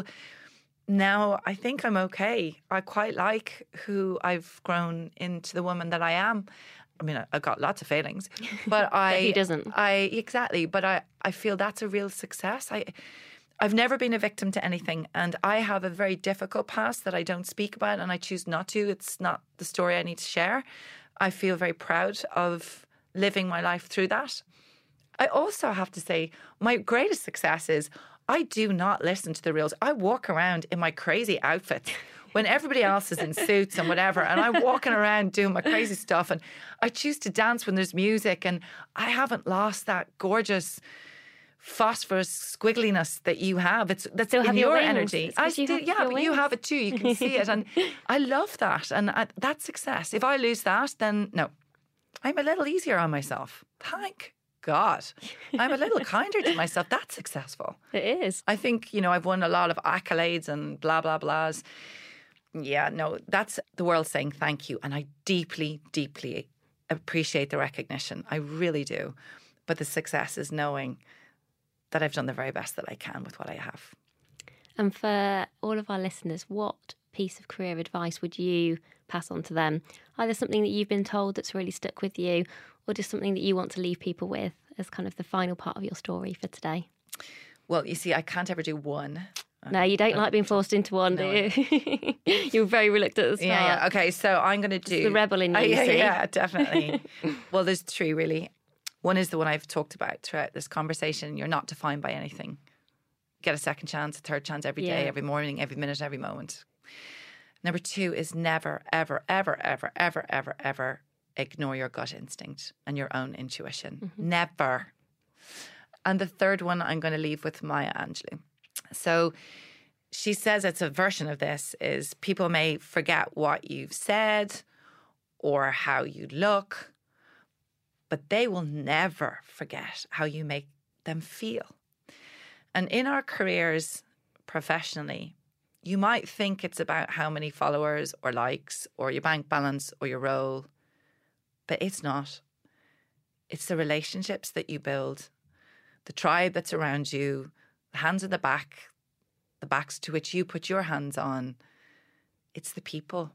Now, I think I'm okay. I quite like who I've grown into the woman that I am. I mean, I've got lots of failings, but I... He doesn't. I Exactly, but I, I feel that's a real success. I, I've never been a victim to anything, and I have a very difficult past that I don't speak about, and I choose not to. It's not the story I need to share. I feel very proud of living my life through that. I also have to say, my greatest success is I do not listen to the rules. I walk around in my crazy outfits when everybody else is in suits and whatever, and I'm walking around doing my crazy stuff, and I choose to dance when there's music, and I haven't lost that gorgeous phosphorus squiggliness that you have. It's that's Still in have your, your energy. wings. I It's 'cause you still, have yeah, your but you wings. have it too. You can see it, and I love that, and I, that's success. If I lose that, then no, I'm a little easier on myself. Thank God. I'm a little kinder to myself. That's successful. It is. I think, you know, I've won a lot of accolades and blah, blah, blahs. Yeah, no, that's the world saying thank you. And I deeply, deeply appreciate the recognition. I really do. But the success is knowing that I've done the very best that I can with what I have. And for all of our listeners, what piece of career advice would you pass on to them? Either something that you've been told that's really stuck with you, or just something that you want to leave people with as kind of the final part of your story for today? Well, you see, I can't ever do one. No, you don't like being forced into one, No. do you? You were very reluctant at the start. Yeah, yeah. Okay, so I'm going to do... It's the rebel in you, Uh, you yeah, see. yeah, definitely. Well, there's three, really. One is the one I've talked about throughout this conversation. You're not defined by anything. Get a second chance, a third chance every day, Yeah. every morning, every minute, every moment. Number two is never, ever, ever, ever, ever, ever, ever ignore your gut instinct and your own intuition. Mm-hmm. Never. And the third one I'm going to leave with Maya Angelou. So she says it's a version of this is people may forget what you've said or how you look, but they will never forget how you make them feel. And in our careers professionally, you might think it's about how many followers or likes or your bank balance or your role, but it's not. It's the relationships that you build, the tribe that's around you, the hands on the back, the backs to which you put your hands on. It's the people.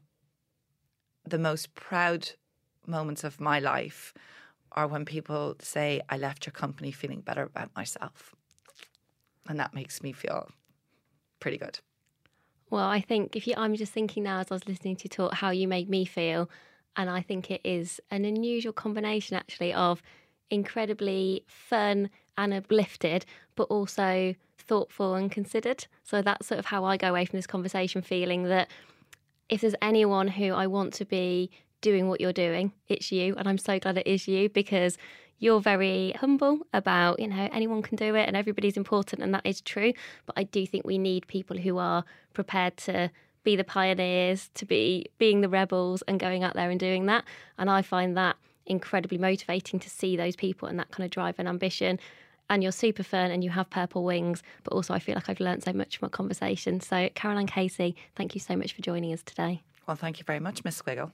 The most proud moments of my life are when people say, I left your company feeling better about myself. And that makes me feel pretty good. Well, I think if you, I'm just thinking now as I was listening to you talk how you made me feel, and I think it is an unusual combination actually of incredibly fun and uplifted, but also thoughtful and considered. So that's sort of how I go away from this conversation, feeling that if there's anyone who I want to be doing what you're doing, it's you. And I'm so glad it is you, because you're very humble about, you know, anyone can do it and everybody's important, and that is true. But I do think we need people who are prepared to be the pioneers, to be being the rebels and going out there and doing that. And I find that incredibly motivating to see those people and that kind of drive and ambition. And you're super fun and you have purple wings, but also I feel like I've learned so much from our conversation. So Caroline Casey, thank you so much for joining us today. Well, thank you very much, Miss Squiggle.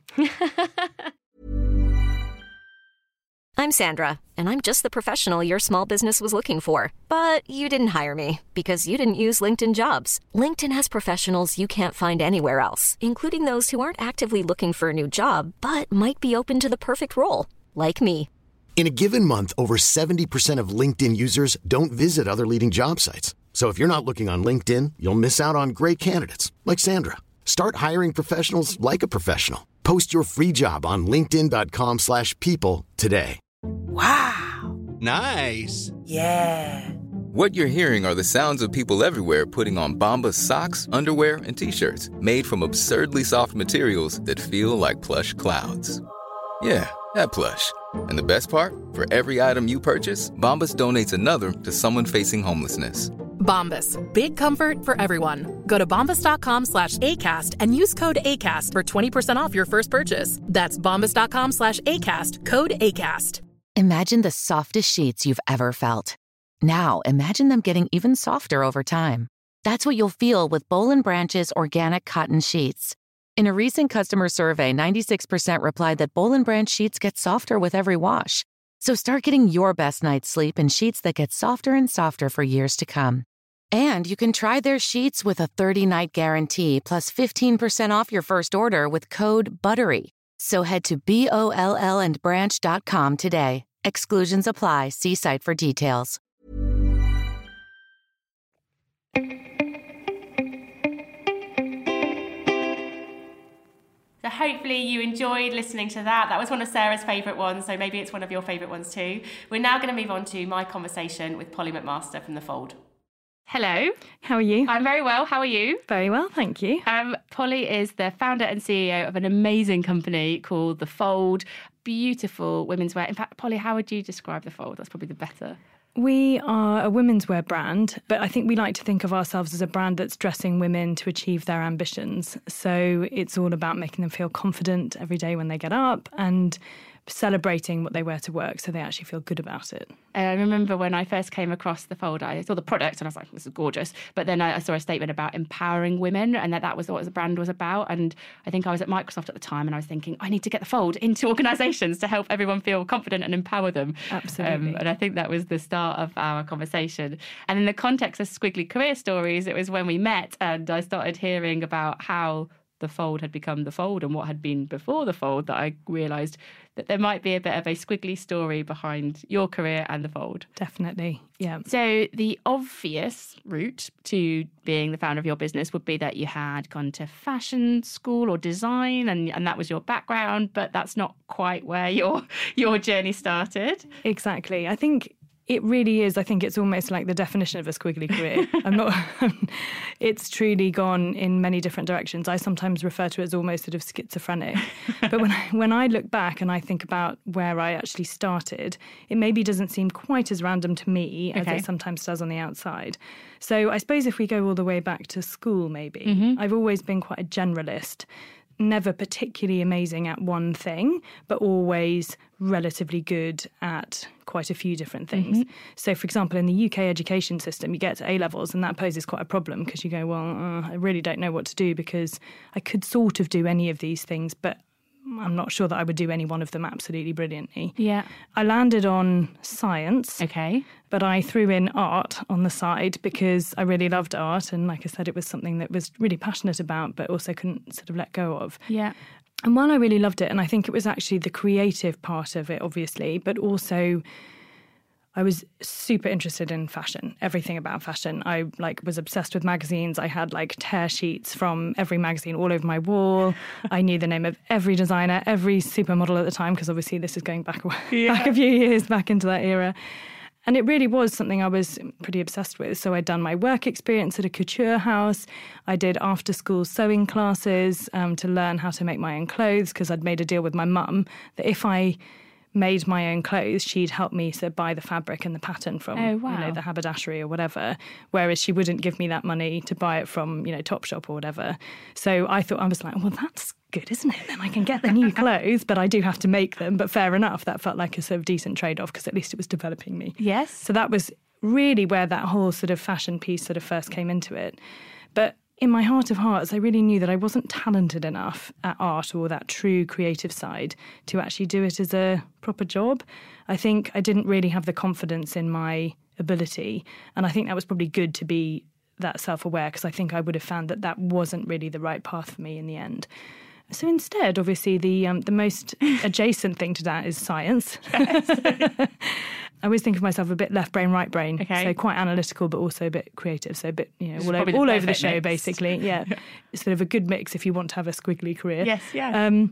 I'm Sandra, and I'm just the professional your small business was looking for. But you didn't hire me because you didn't use LinkedIn Jobs. LinkedIn has professionals you can't find anywhere else, including those who aren't actively looking for a new job, but might be open to the perfect role, like me. In a given month, over seventy percent of LinkedIn users don't visit other leading job sites. So if you're not looking on LinkedIn, you'll miss out on great candidates like Sandra. Start hiring professionals like a professional. Post your free job on linkedin dot com slash people today. Wow. Nice. Yeah. What you're hearing are the sounds of people everywhere putting on Bombas socks, underwear, and T-shirts made from absurdly soft materials that feel like plush clouds. Yeah, that plush. And the best part? For every item you purchase, Bombas donates another to someone facing homelessness. Bombas. Big comfort for everyone. Go to bombas.com slash ACAST and use code ACAST for twenty percent off your first purchase. That's bombas.com slash ACAST. Code ACAST. Imagine the softest sheets you've ever felt. Now imagine them getting even softer over time. That's what you'll feel with Boll and Branch's organic cotton sheets. In a recent customer survey, ninety-six percent replied that Boll and Branch sheets get softer with every wash. So start getting your best night's sleep in sheets that get softer and softer for years to come. And you can try their sheets with a thirty-night guarantee plus fifteen percent off your first order with code BUTTERY. So head to B O L L and branch dot com today. Exclusions apply. See site for details. So hopefully you enjoyed listening to that. That was one of Sarah's favourite ones, so maybe it's one of your favourite ones too. We're now going to move on to my conversation with Polly McMaster from The Fold. Hello. How are you? I'm very well. How are you? Very well, thank you. Um, Polly is the founder and C E O of an amazing company called The Fold. Beautiful women's wear. In fact, Polly, how would you describe The Fold? That's probably the better. We are a women's wear brand, but I think we like to think of ourselves as a brand that's dressing women to achieve their ambitions. So it's all about making them feel confident every day when they get up and celebrating what they wear to work so they actually feel good about it. I remember when I first came across The Fold, I saw the product and I was like, this is gorgeous. But then I saw a statement about empowering women and that that was what the brand was about. And I think I was at Microsoft at the time and I was thinking, I need to get The Fold into organisations to help everyone feel confident and empower them. Absolutely. Um, and I think that was the start of our conversation. And in the context of Squiggly Career Stories, it was when we met and I started hearing about how The Fold had become The Fold and what had been before The Fold that I realised that there might be a bit of a squiggly story behind your career and The Fold. Definitely, yeah. So the obvious route to being the founder of your business would be that you had gone to fashion school or design and, and that was your background, but that's not quite where your your journey started. Exactly. I think it really is. I think it's almost like the definition of a squiggly career. I'm not. It's truly gone in many different directions. I sometimes refer to it as almost sort of schizophrenic. But when I, when I look back and I think about where I actually started, it maybe doesn't seem quite as random to me as Okay. it sometimes does on the outside. So I suppose if we go all the way back to school, maybe Mhm. I've always been quite a generalist. Never particularly amazing at one thing, but always relatively good at quite a few different things. Mhm. So, for example, in the U K education system, you get to A-levels and that poses quite a problem because you go, well, uh, I really don't know what to do because I could sort of do any of these things, but I'm not sure that I would do any one of them absolutely brilliantly. Yeah. I landed on science. Okay. But I threw in art on the side because I really loved art. And like I said, it was something that was really passionate about, but also couldn't sort of let go of. Yeah. And while I really loved it, and I think it was actually the creative part of it, obviously, but also I was super interested in fashion, everything about fashion. I like was obsessed with magazines. I had like tear sheets from every magazine all over my wall. I knew the name of every designer, every supermodel at the time, because obviously this is going back, yeah. back a few years back into that era. And it really was something I was pretty obsessed with. So I'd done my work experience at a couture house. I did after-school sewing classes um, to learn how to make my own clothes, because I'd made a deal with my mum that if I made my own clothes, she'd help me to buy the fabric and the pattern from oh, wow. you know, the haberdashery or whatever, whereas she wouldn't give me that money to buy it from, you know, Topshop or whatever. So I thought, I was like, well, that's good, isn't it? Then I can get the new clothes, but I do have to make them. But fair enough, that felt like a sort of decent trade-off, because at least it was developing me. Yes. So that was really where that whole sort of fashion piece sort of first came into it. But in my heart of hearts, I really knew that I wasn't talented enough at art or that true creative side to actually do it as a proper job. I think I didn't really have the confidence in my ability. And I think that was probably good to be that self-aware, because I think I would have found that that wasn't really the right path for me in the end. So instead, obviously, the um, the most adjacent thing to that is science. I always think of myself a bit left brain, right brain. Okay. So quite analytical, but also a bit creative. So a bit, you know, all, over, all over the show, mix. basically. Yeah. It's sort of a good mix if you want to have a squiggly career. Yes, yeah. Um,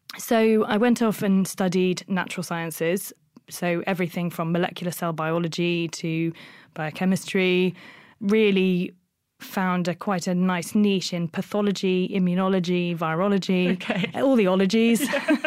so I went off and studied natural sciences. So everything from molecular cell biology to biochemistry, really found a quite a nice niche in pathology, immunology, virology, okay. all the ologies.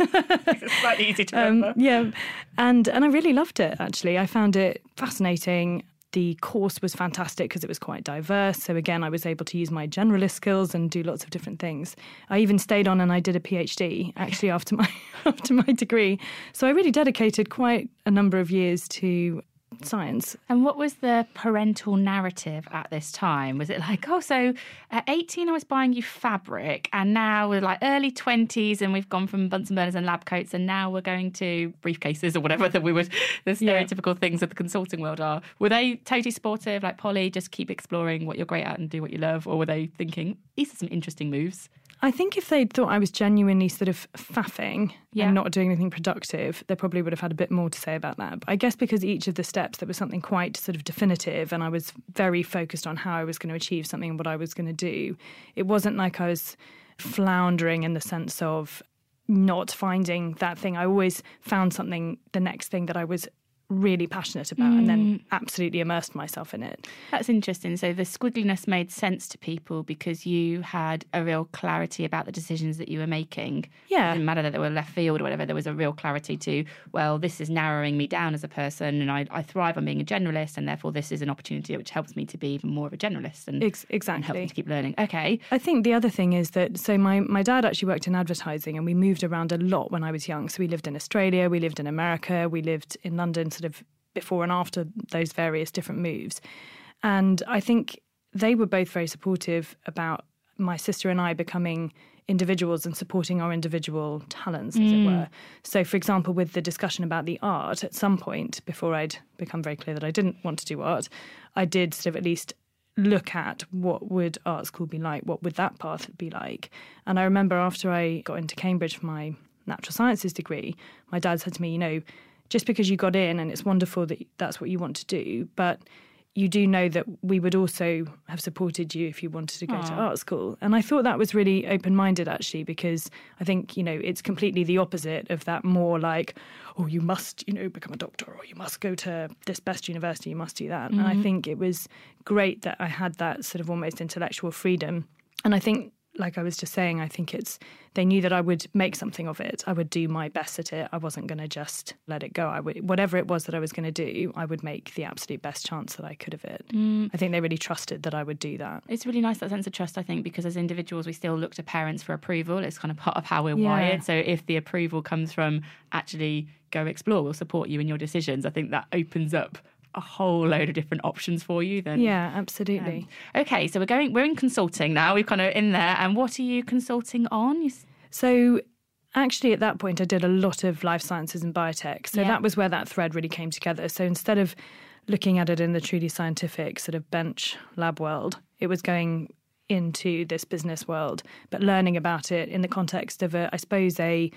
It's quite easy to remember. Um, yeah, and and I really loved it, actually. I found it fascinating. The course was fantastic because it was quite diverse. So again, I was able to use my generalist skills and do lots of different things. I even stayed on and I did a PhD, actually, after my after my degree. So I really dedicated quite a number of years to science. And what was the parental narrative at this time? Was it like, oh, so at eighteen I was buying you fabric, and now we're like early twenties and we've gone from Bunsen burners and lab coats, and now we're going to briefcases or whatever that we would, the stereotypical yeah. things of the consulting world are. Were they totally supportive, like, Polly, just keep exploring what you're great at and do what you love? Or were they thinking, these are some interesting moves? I think if they'd thought I was genuinely sort of faffing yeah. and not doing anything productive, they probably would have had a bit more to say about that. But I guess because each of the steps, there was something quite sort of definitive, and I was very focused on how I was going to achieve something and what I was going to do. It wasn't like I was floundering in the sense of not finding that thing. I always found something, the next thing that I was really passionate about, mm. and then absolutely immersed myself in it. That's interesting. So the squiggliness made sense to people because you had a real clarity about the decisions that you were making. Yeah. It didn't matter that they were left field or whatever. There was a real clarity to, well, this is narrowing me down as a person, and I, I thrive on being a generalist, and therefore this is an opportunity which helps me to be even more of a generalist and, Ex- exactly. and helps me to keep learning. Okay. I think the other thing is that, so my, my dad actually worked in advertising, and we moved around a lot when I was young. So we lived in Australia, we lived in America, we lived in London, sort of before and after those various different moves. And I think they were both very supportive about my sister and I becoming individuals and supporting our individual talents, as mm. it were. So, for example, with the discussion about the art, at some point, before I'd become very clear that I didn't want to do art, I did sort of at least look at what would art school be like, what would that path be like. And I remember after I got into Cambridge for my natural sciences degree, my dad said to me, you know, just because you got in and it's wonderful that that's what you want to do, but you do know that we would also have supported you if you wanted to go Aww. to art school. And I thought that was really open-minded, actually, because I think, you know, it's completely the opposite of that more like, oh, you must, you know, become a doctor, or you must go to this best university, you must do that. Mm-hmm. And I think it was great that I had that sort of almost intellectual freedom. And I think, like I was just saying, I think it's, they knew that I would make something of it. I would do my best at it. I wasn't going to just let it go. I would, whatever it was that I was going to do, I would make the absolute best chance that I could of it. Mm. I think they really trusted that I would do that. It's really nice, that sense of trust, I think, because as individuals, we still look to parents for approval. It's kind of part of how we're yeah. wired. So if the approval comes from actually go explore, we'll support you in your decisions, I think that opens up a whole load of different options for you then. Yeah, absolutely. Um, okay, so we're going, we're in consulting now. We're kind of in there. And what are you consulting on? You... So actually at that point, I did a lot of life sciences and biotech. So yeah. that was where that thread really came together. So instead of looking at it in the truly scientific sort of bench lab world, it was going into this business world, but learning about it in the context of, a, I suppose, a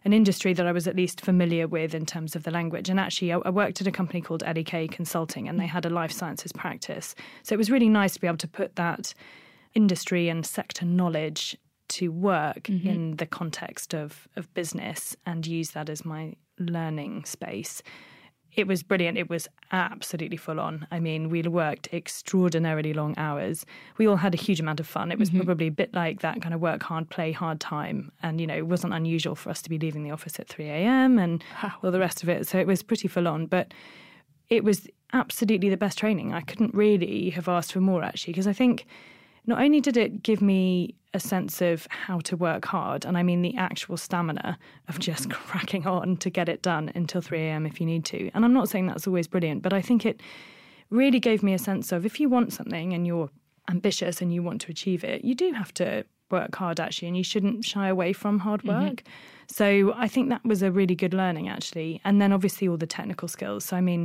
an industry that I was at least familiar with in terms of the language. And actually, I, I worked at a company called L E K Consulting, and they had a life sciences practice. So it was really nice to be able to put that industry and sector knowledge to work mm-hmm. in the context of, of business and use that as my learning space. It was brilliant. It was absolutely full on. I mean, we worked extraordinarily long hours. We all had a huge amount of fun. It was mm-hmm. probably a bit like that kind of work hard, play hard time. And, you know, it wasn't unusual for us to be leaving the office at three a.m. and all the rest of it. So it was pretty full on. But it was absolutely the best training. I couldn't really have asked for more, actually, because I think not only did it give me a sense of how to work hard, and I mean the actual stamina of just cracking on to get it done until three a.m. if you need to. And I'm not saying that's always brilliant, but I think it really gave me a sense of if you want something and you're ambitious and you want to achieve it, you do have to work hard, actually, and you shouldn't shy away from hard work. Mm-hmm. So I think that was a really good learning, actually. And then obviously all the technical skills. So, I mean,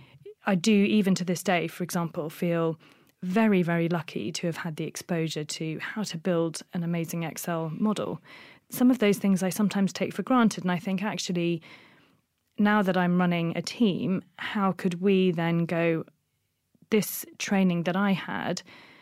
I do, even to this day, for example, feel very, very lucky to have had the exposure to how to build an amazing Excel model. Some of those things I sometimes take for granted, and I think actually now that I'm running a team, how could we then go, this training that I had,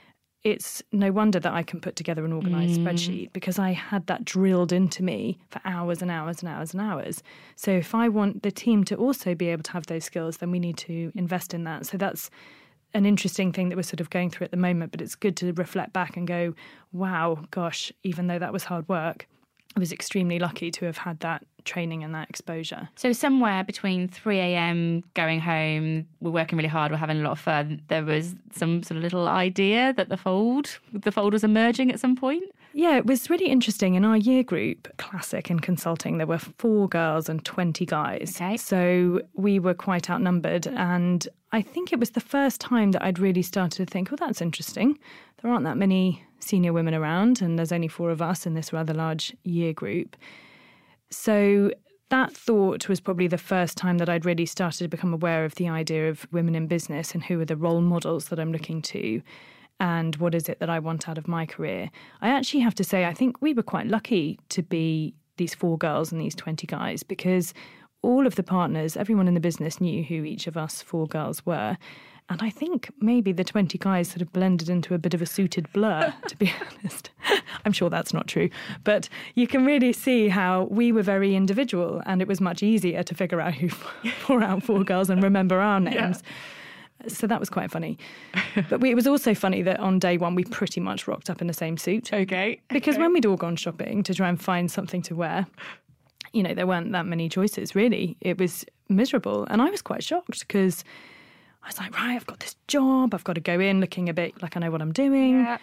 it's no wonder that I can put together an organised mm. spreadsheet because I had that drilled into me for hours and hours and hours and hours. So if I want the team to also be able to have those skills, then we need to invest in that. So that's an interesting thing that we're sort of going through at the moment, but it's good to reflect back and go, wow, gosh, even though that was hard work, I was extremely lucky to have had that training and that exposure. So somewhere between three a.m. going home, we're working really hard, we're having a lot of fun, there was some sort of little idea that the fold, the fold was emerging at some point? Yeah, it was really interesting. In our year group, classic in consulting, there were four girls and twenty guys. Okay. So we were quite outnumbered. And I think it was the first time that I'd really started to think, well, that's interesting. There aren't that many senior women around, and there's only four of us in this rather large year group. So that thought was probably the first time that I'd really started to become aware of the idea of women in business and who are the role models that I'm looking to. And what is it that I want out of my career? I actually have to say, I think we were quite lucky to be these four girls and these twenty guys, because all of the partners, everyone in the business knew who each of us four girls were. And I think maybe the twenty guys sort of blended into a bit of a suited blur, to be honest. I'm sure that's not true. But you can really see how we were very individual, and it was much easier to figure out who four out four girls and remember our names. Yeah. So that was quite funny. But we, it was also funny that on day one, we pretty much rocked up in the same suit. Okay. Because okay. when we'd all gone shopping to try and find something to wear, you know, there weren't that many choices, really. It was miserable. And I was quite shocked because I was like, right, I've got this job. I've got to go in looking a bit like I know what I'm doing. Yeah.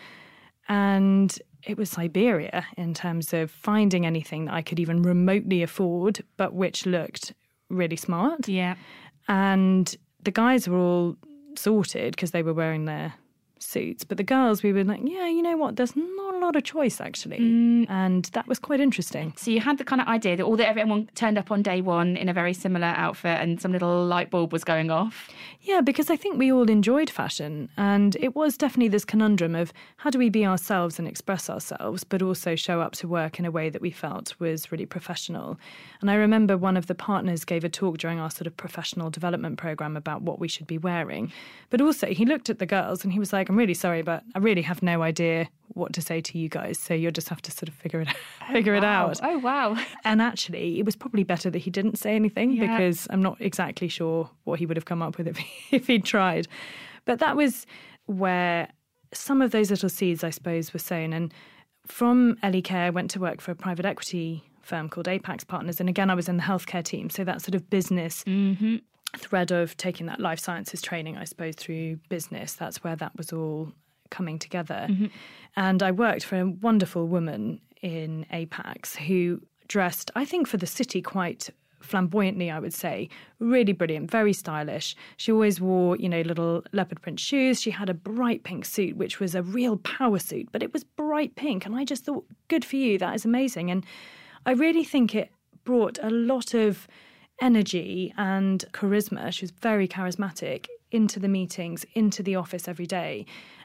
And it was Siberia in terms of finding anything that I could even remotely afford, but which looked really smart. Yeah. And the guys were all sorted because they were wearing their suits. But the girls, we were like, yeah, you know what? There's not a lot of choice, actually. Mm. And that was quite interesting. So you had the kind of idea that all the, everyone turned up on day one in a very similar outfit and some little light bulb was going off. Yeah, because I think we all enjoyed fashion. And it was definitely this conundrum of how do we be ourselves and express ourselves, but also show up to work in a way that we felt was really professional. And I remember one of the partners gave a talk during our sort of professional development program about what we should be wearing. But also he looked at the girls and he was like, I'm really sorry, but I really have no idea what to say to you guys. So you'll just have to sort of figure it out. Oh, figure wow. it out. Oh, wow. And actually, it was probably better that he didn't say anything yeah. because I'm not exactly sure what he would have come up with if, he, if he'd tried. But that was where some of those little seeds, I suppose, were sown. And from L E K, I went to work for a private equity firm called Apax Partners. And again, I was in the healthcare team. So that sort of business mm-hmm. thread of taking that life sciences training, I suppose, through business, that's where that was all coming together. Mm-hmm. And I worked for a wonderful woman in Apax who dressed, I think, for the city quite flamboyantly, I would say. Really brilliant, very stylish. She always wore, you know, little leopard print shoes. She had a bright pink suit, which was a real power suit, but it was bright pink. And I just thought, good for you, that is amazing. And I really think it brought a lot of energy and charisma. She was very charismatic into the meetings, into the office every day.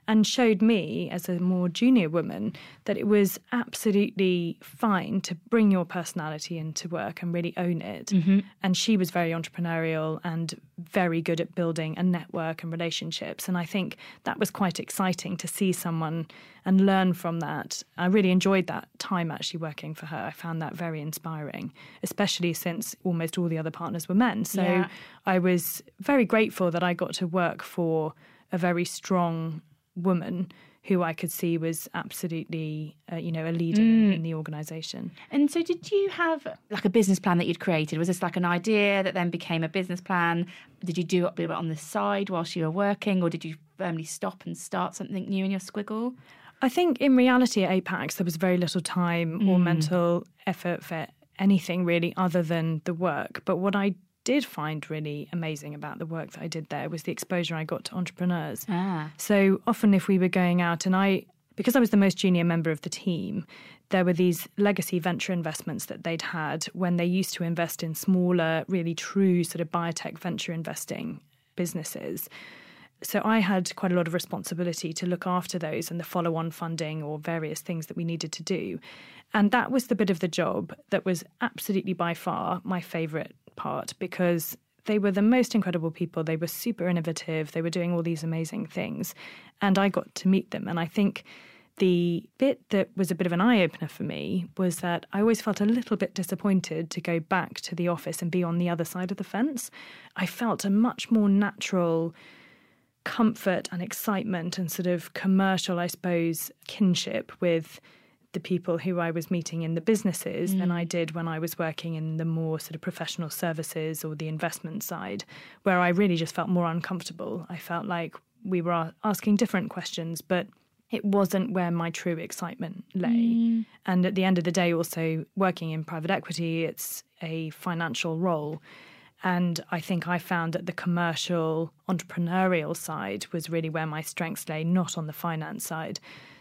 and showed me as a more junior woman that it was absolutely fine to bring your personality into work and really own it. Mm-hmm. And she was very entrepreneurial and very good at building a network and relationships. And I think that was quite exciting to see someone and learn from that. I really enjoyed that time actually working for her. I found that very inspiring, especially since almost all the other partners were men. So yeah. I was very grateful that I got to work for a very strong woman who I could see was absolutely, uh, you know, a leader mm. in the organisation. And so did you have like a business plan that you'd created? Was this like an idea that then became a business plan? Did you do it on the side whilst you were working, or did you firmly stop and start something new in your squiggle? I think in reality at Apax there was very little time mm. or mental effort for anything really other than the work. But what I did find really amazing about the work that I did there was the exposure I got to entrepreneurs. Ah. So often if we were going out, and I, because I was the most junior member of the team, there were these legacy venture investments that they'd had when they used to invest in smaller, really true sort of biotech venture investing businesses. So I had quite a lot of responsibility to look after those and the follow-on funding or various things that we needed to do. And that was the bit of the job that was absolutely by far my favourite part, because they were the most incredible people. They were super innovative. They were doing all these amazing things. And I got to meet them. And I think the bit that was a bit of an eye-opener for me was that I always felt a little bit disappointed to go back to the office and be on the other side of the fence. I felt a much more natural comfort and excitement and sort of commercial, I suppose, kinship with the people who I was meeting in the businesses mm. than I did when I was working in the more sort of professional services or the investment side, where I really just felt more uncomfortable. I felt like we were asking different questions, but it wasn't where my true excitement lay. Mm. And at the end of the day, also working in private equity, it's a financial role. And I think I found that the commercial, entrepreneurial side was really where my strengths lay, not on the finance side.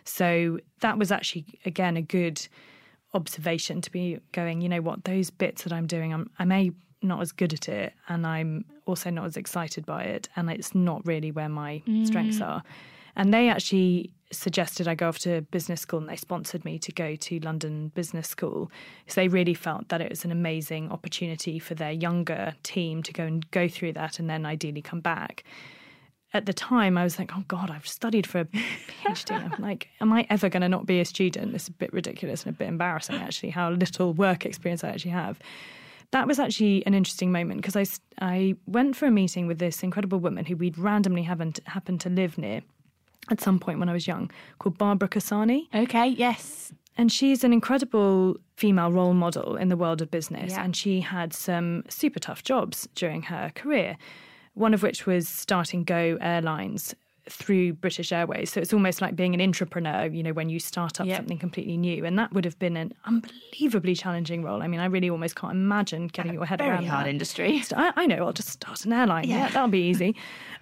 So that was actually, again, a good observation to be going, you know what, those bits that I'm doing, I'm, I'm a, not as good at it, and I'm also not as excited by it, and it's not really where my mm. strengths are. And they actually suggested I go off to business school, and they sponsored me to go to London Business School. So they really felt that it was an amazing opportunity for their younger team to go and go through that and then ideally come back. At the time, I was like, oh, God, I've studied for a PhD. I'm like, am I ever going to not be a student? It's a bit ridiculous and a bit embarrassing, actually, how little work experience I actually have. That was actually an interesting moment because I, I went for a meeting with this incredible woman who we'd randomly happened, happened to live near at some point when I was young, called Barbara Kasani. Okay, yes. And she's an incredible female role model in the world of business. Yeah. And she had some super tough jobs during her career, one of which was starting Go Airlines through British Airways. So it's almost like being an intrapreneur, you know, when you start up yep. something completely new. And that would have been an unbelievably challenging role. I mean, I really almost can't imagine getting and your head around that. Very hard industry. So I, I know, I'll just start an airline. Yeah, yeah that'll be easy.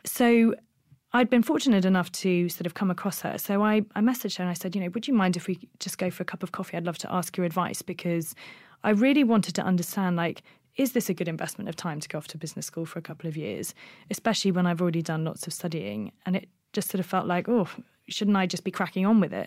So I'd been fortunate enough to sort of come across her. So I, I messaged her and I said, you know, would you mind if we just go for a cup of coffee? I'd love to ask your advice, because I really wanted to understand, like, is this a good investment of time to go off to business school for a couple of years, especially when I've already done lots of studying? And it just sort of felt like, oh, shouldn't I just be cracking on with it?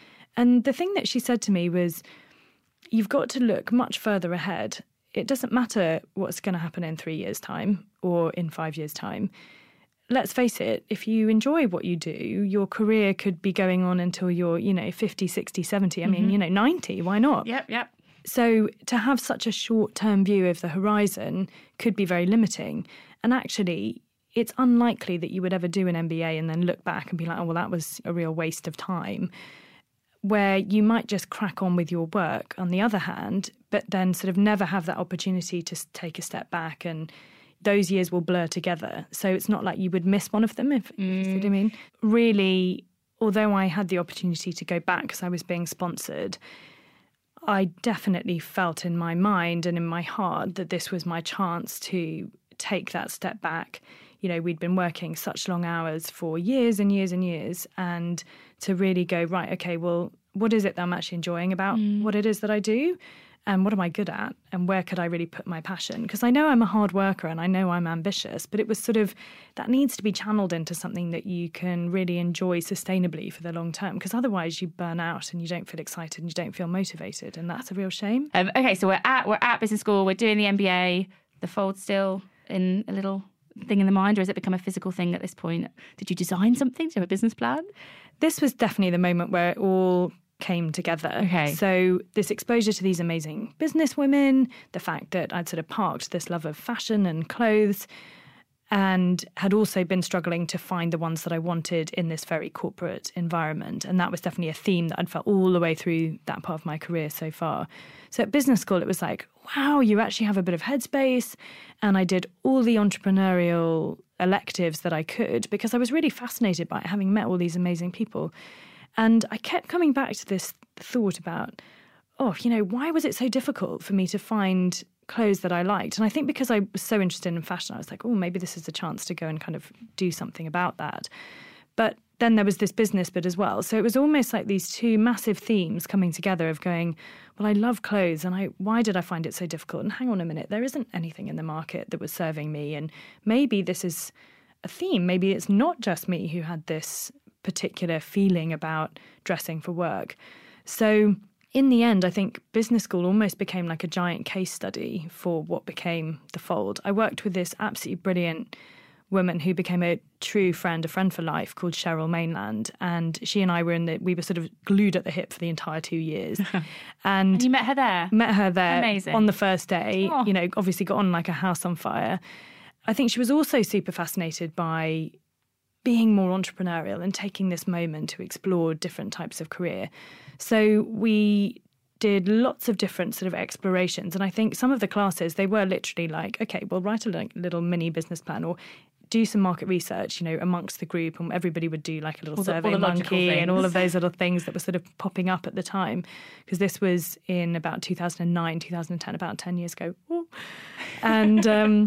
And the thing that she said to me was, you've got to look much further ahead. It doesn't matter what's going to happen in three years' time or in five years' time. Let's face it, if you enjoy what you do, your career could be going on until you're, you know, fifty, sixty, seventy, I mean, mm-hmm. you know, ninety, why not? Yep, yep. So to have such a short-term view of the horizon could be very limiting. And actually, it's unlikely that you would ever do an M B A and then look back and be like, oh, well, that was a real waste of time. Where you might just crack on with your work, on the other hand, but then sort of never have that opportunity to take a step back, and those years will blur together. So it's not like you would miss one of them, if, mm. if you see what I mean. Really, although I had the opportunity to go back because I was being sponsored, I definitely felt in my mind and in my heart that this was my chance to take that step back. You know, we'd been working such long hours for years and years and years, and to really go, right, okay, well, what is it that I'm actually enjoying about mm. what it is that I do? And what am I good at? And where could I really put my passion? Because I know I'm a hard worker and I know I'm ambitious, but it was sort of, that needs to be channeled into something that you can really enjoy sustainably for the long term. Because otherwise you burn out and you don't feel excited and you don't feel motivated. And that's a real shame. Um, okay, so we're at we're at business school, we're doing the M B A, the Fold's still in a little thing in the mind, or has it become a physical thing at this point? Did you design something? Do you have a business plan? This was definitely the moment where it all came together. Okay. So this exposure to these amazing business women, the fact that I'd sort of parked this love of fashion and clothes, and had also been struggling to find the ones that I wanted in this very corporate environment. And that was definitely a theme that I'd felt all the way through that part of my career so far. So at business school, it was like, wow, you actually have a bit of headspace. And I did all the entrepreneurial electives that I could because I was really fascinated by it, having met all these amazing people. And I kept coming back to this thought about, oh, you know, why was it so difficult for me to find clothes that I liked? And I think because I was so interested in fashion, I was like, oh, maybe this is a chance to go and kind of do something about that. But then there was this business bit as well. So it was almost like these two massive themes coming together of going, well, I love clothes and I why did I find it so difficult? And hang on a minute, there isn't anything in the market that was serving me. And maybe this is a theme. Maybe it's not just me who had this particular feeling about dressing for work. So in the end, I think business school almost became like a giant case study for what became The Fold. I worked with this absolutely brilliant woman who became a true friend, a friend for life, called Cheryl Mainland. And she and I were in the, we were sort of glued at the hip for the entire two years. And, and you met her there? Met her there. Amazing. On the first day, oh. you know, obviously got on like a house on fire. I think she was also super fascinated by being more entrepreneurial and taking this moment to explore different types of career. So we did lots of different sort of explorations. And I think some of the classes, they were literally like, okay, well, write a little mini business plan or do some market research, you know, amongst the group. And everybody would do like a little all the, survey all the monkey things. And all of those little things that were sort of popping up at the time. Because this was in about two thousand nine, two thousand ten, about ten years ago. Ooh. And um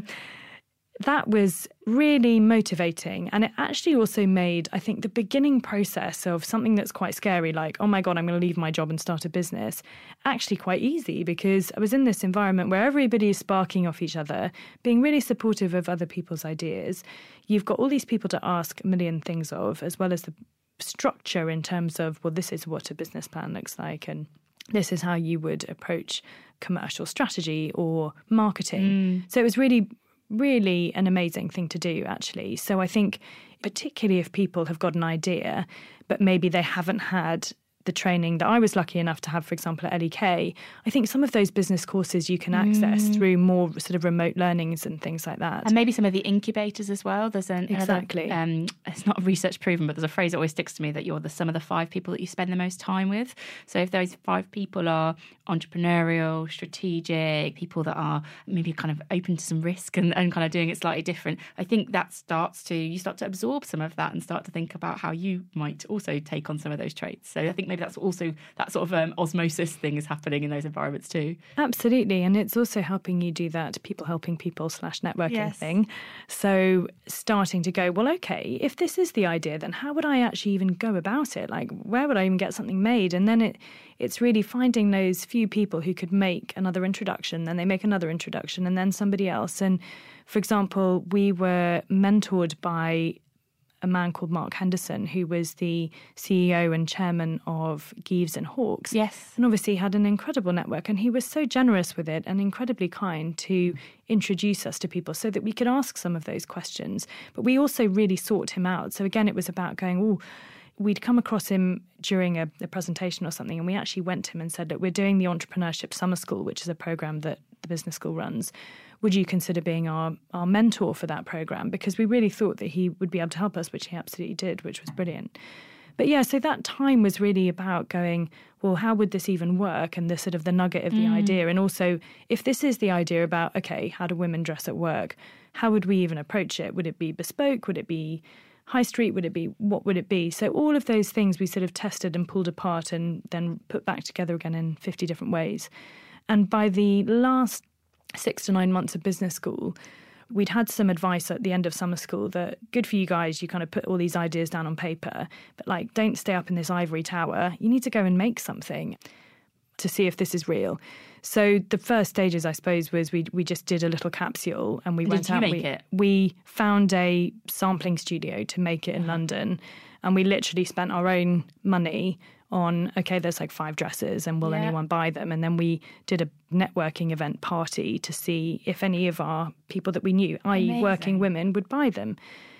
that was really motivating. And it actually also made, I think, the beginning process of something that's quite scary, like, oh my God, I'm going to leave my job and start a business, actually quite easy, because I was in this environment where everybody is sparking off each other, being really supportive of other people's ideas. You've got all these people to ask a million things of, as well as the structure in terms of, well, this is what a business plan looks like, and this is how you would approach commercial strategy or marketing. Mm. So it was really really an amazing thing to do, actually. So I think particularly if people have got an idea, but maybe they haven't had the training that I was lucky enough to have, for example, at L E K, I think some of those business courses you can access mm. through more sort of remote learnings and things like that. And maybe some of the incubators as well. There's an exactly. Another, um, it's not research proven, but there's a phrase that always sticks to me that you're the sum of the five people that you spend the most time with. So if those five people are entrepreneurial, strategic, people that are maybe kind of open to some risk and, and kind of doing it slightly different, I think that starts to, you start to absorb some of that and start to think about how you might also take on some of those traits. So I think maybe that's also, that sort of um, osmosis thing is happening in those environments too. Absolutely. And it's also helping you do that people helping people slash networking yes. thing. So starting to go, well, okay, if this is the idea, then how would I actually even go about it? Like, where would I even get something made? And then it it's really finding those few people who could make another introduction, then they make another introduction, and then somebody else. And for example, we were mentored by a man called Mark Henderson, who was the C E O and chairman of Geeves and Hawkes. Yes. And obviously had an incredible network. And he was so generous with it and incredibly kind to introduce us to people so that we could ask some of those questions. But we also really sought him out. So again, it was about going, oh, we'd come across him during a, a presentation or something, and we actually went to him and said, look, we're doing the Entrepreneurship Summer School, which is a program that the business school runs. Would you consider being our, our mentor for that program? Because we really thought that he would be able to help us, which he absolutely did, which was brilliant. But yeah, so that time was really about going, well, how would this even work? And the sort of the nugget of the mm. idea. And also, if this is the idea about, okay, how do women dress at work? How would we even approach it? Would it be bespoke? Would it be high street? Would it be, what would it be? So all of those things we sort of tested and pulled apart and then put back together again in fifty different ways. And by the last six to nine months of business school, we'd had some advice at the end of summer school that good for you guys, you kind of put all these ideas down on paper, but like, don't stay up in this ivory tower. You need to go and make something to see if this is real. So the first stages, I suppose, was we we just did a little capsule and we Did went you out. make we, it? we found a sampling studio to make it in London, and we literally spent our own money on, okay, there's like five dresses and will Yeah. anyone buy them? And then we did a networking event party to see if any of our people that we knew, that is Amazing. working women, would buy them.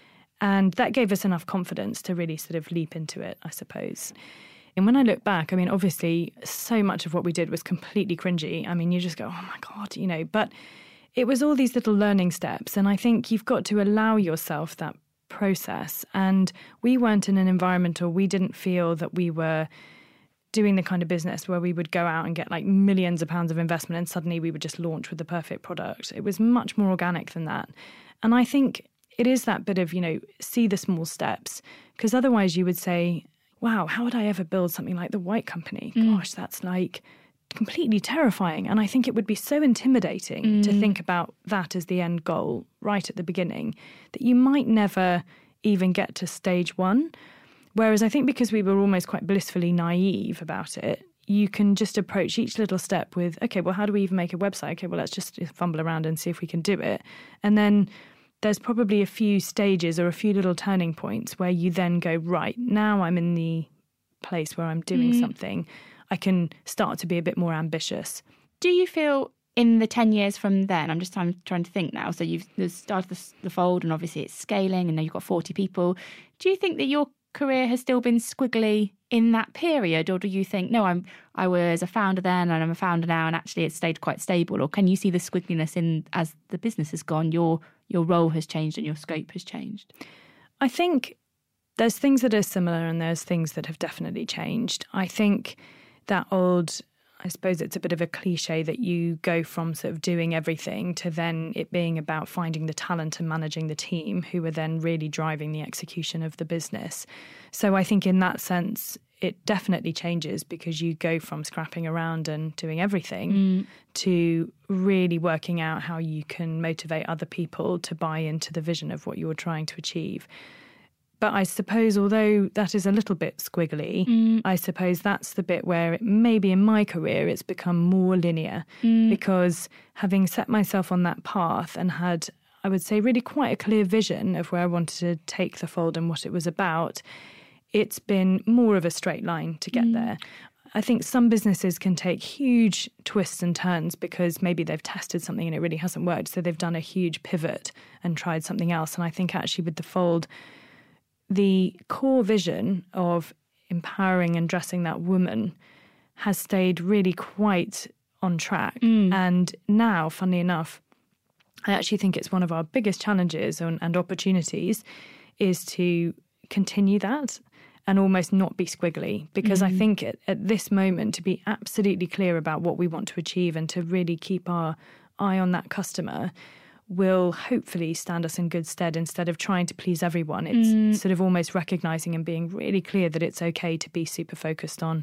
And that gave us enough confidence to really sort of leap into it, I suppose. And when I look back, I mean, obviously, so much of what we did was completely cringy. I mean, you just go, oh my God, you know, but it was all these little learning steps. And I think you've got to allow yourself that process. And we weren't in an environment, or we didn't feel that we were doing the kind of business where we would go out and get like millions of pounds of investment and suddenly we would just launch with the perfect product. It was much more organic than that. And I think it is that bit of, you know, see the small steps, because otherwise you would say, wow, how would I ever build something like the White Company? Mm. Gosh, that's like completely terrifying. And I think it would be so intimidating mm. to think about that as the end goal right at the beginning, that you might never even get to stage one. Whereas I think because we were almost quite blissfully naive about it, you can just approach each little step with, okay, well, how do we even make a website? Okay, well, let's just fumble around and see if we can do it. And then there's probably a few stages or a few little turning points where you then go, right, now I'm in the place where I'm doing Mm. something. I can start to be a bit more ambitious. Do you feel in the ten years from then, I'm just trying, trying to think now, so you've started the, the Fold and obviously it's scaling and now you've got forty people. Do you think that your career has still been squiggly in that period, or do you think, no, I'm I was a founder then and I'm a founder now and actually it's stayed quite stable? Or can you see the squiggliness in as the business has gone, your your role has changed and your scope has changed? I think there's things that are similar and there's things that have definitely changed. I think that old, I suppose it's a bit of a cliche that you go from sort of doing everything to then it being about finding the talent and managing the team who are then really driving the execution of the business. So I think in that sense, it definitely changes, because you go from scrapping around and doing everything Mm. to really working out how you can motivate other people to buy into the vision of what you're trying to achieve. But I suppose, although that is a little bit squiggly, Mm. I suppose that's the bit where it, maybe in my career it's become more linear, Mm. because having set myself on that path and had, I would say, really quite a clear vision of where I wanted to take the Fold and what it was about, it's been more of a straight line to get Mm. there. I think some businesses can take huge twists and turns because maybe they've tested something and it really hasn't worked, so they've done a huge pivot and tried something else. And I think actually with the Fold, the core vision of empowering and dressing that woman has stayed really quite on track. Mm. And now, funnily enough, I actually think it's one of our biggest challenges and, and opportunities is to continue that and almost not be squiggly. Because I Mm. think at, at this moment, to be absolutely clear about what we want to achieve and to really keep our eye on that customer will hopefully stand us in good stead instead of trying to please everyone. It's Mm. sort of almost recognising and being really clear that it's okay to be super focused on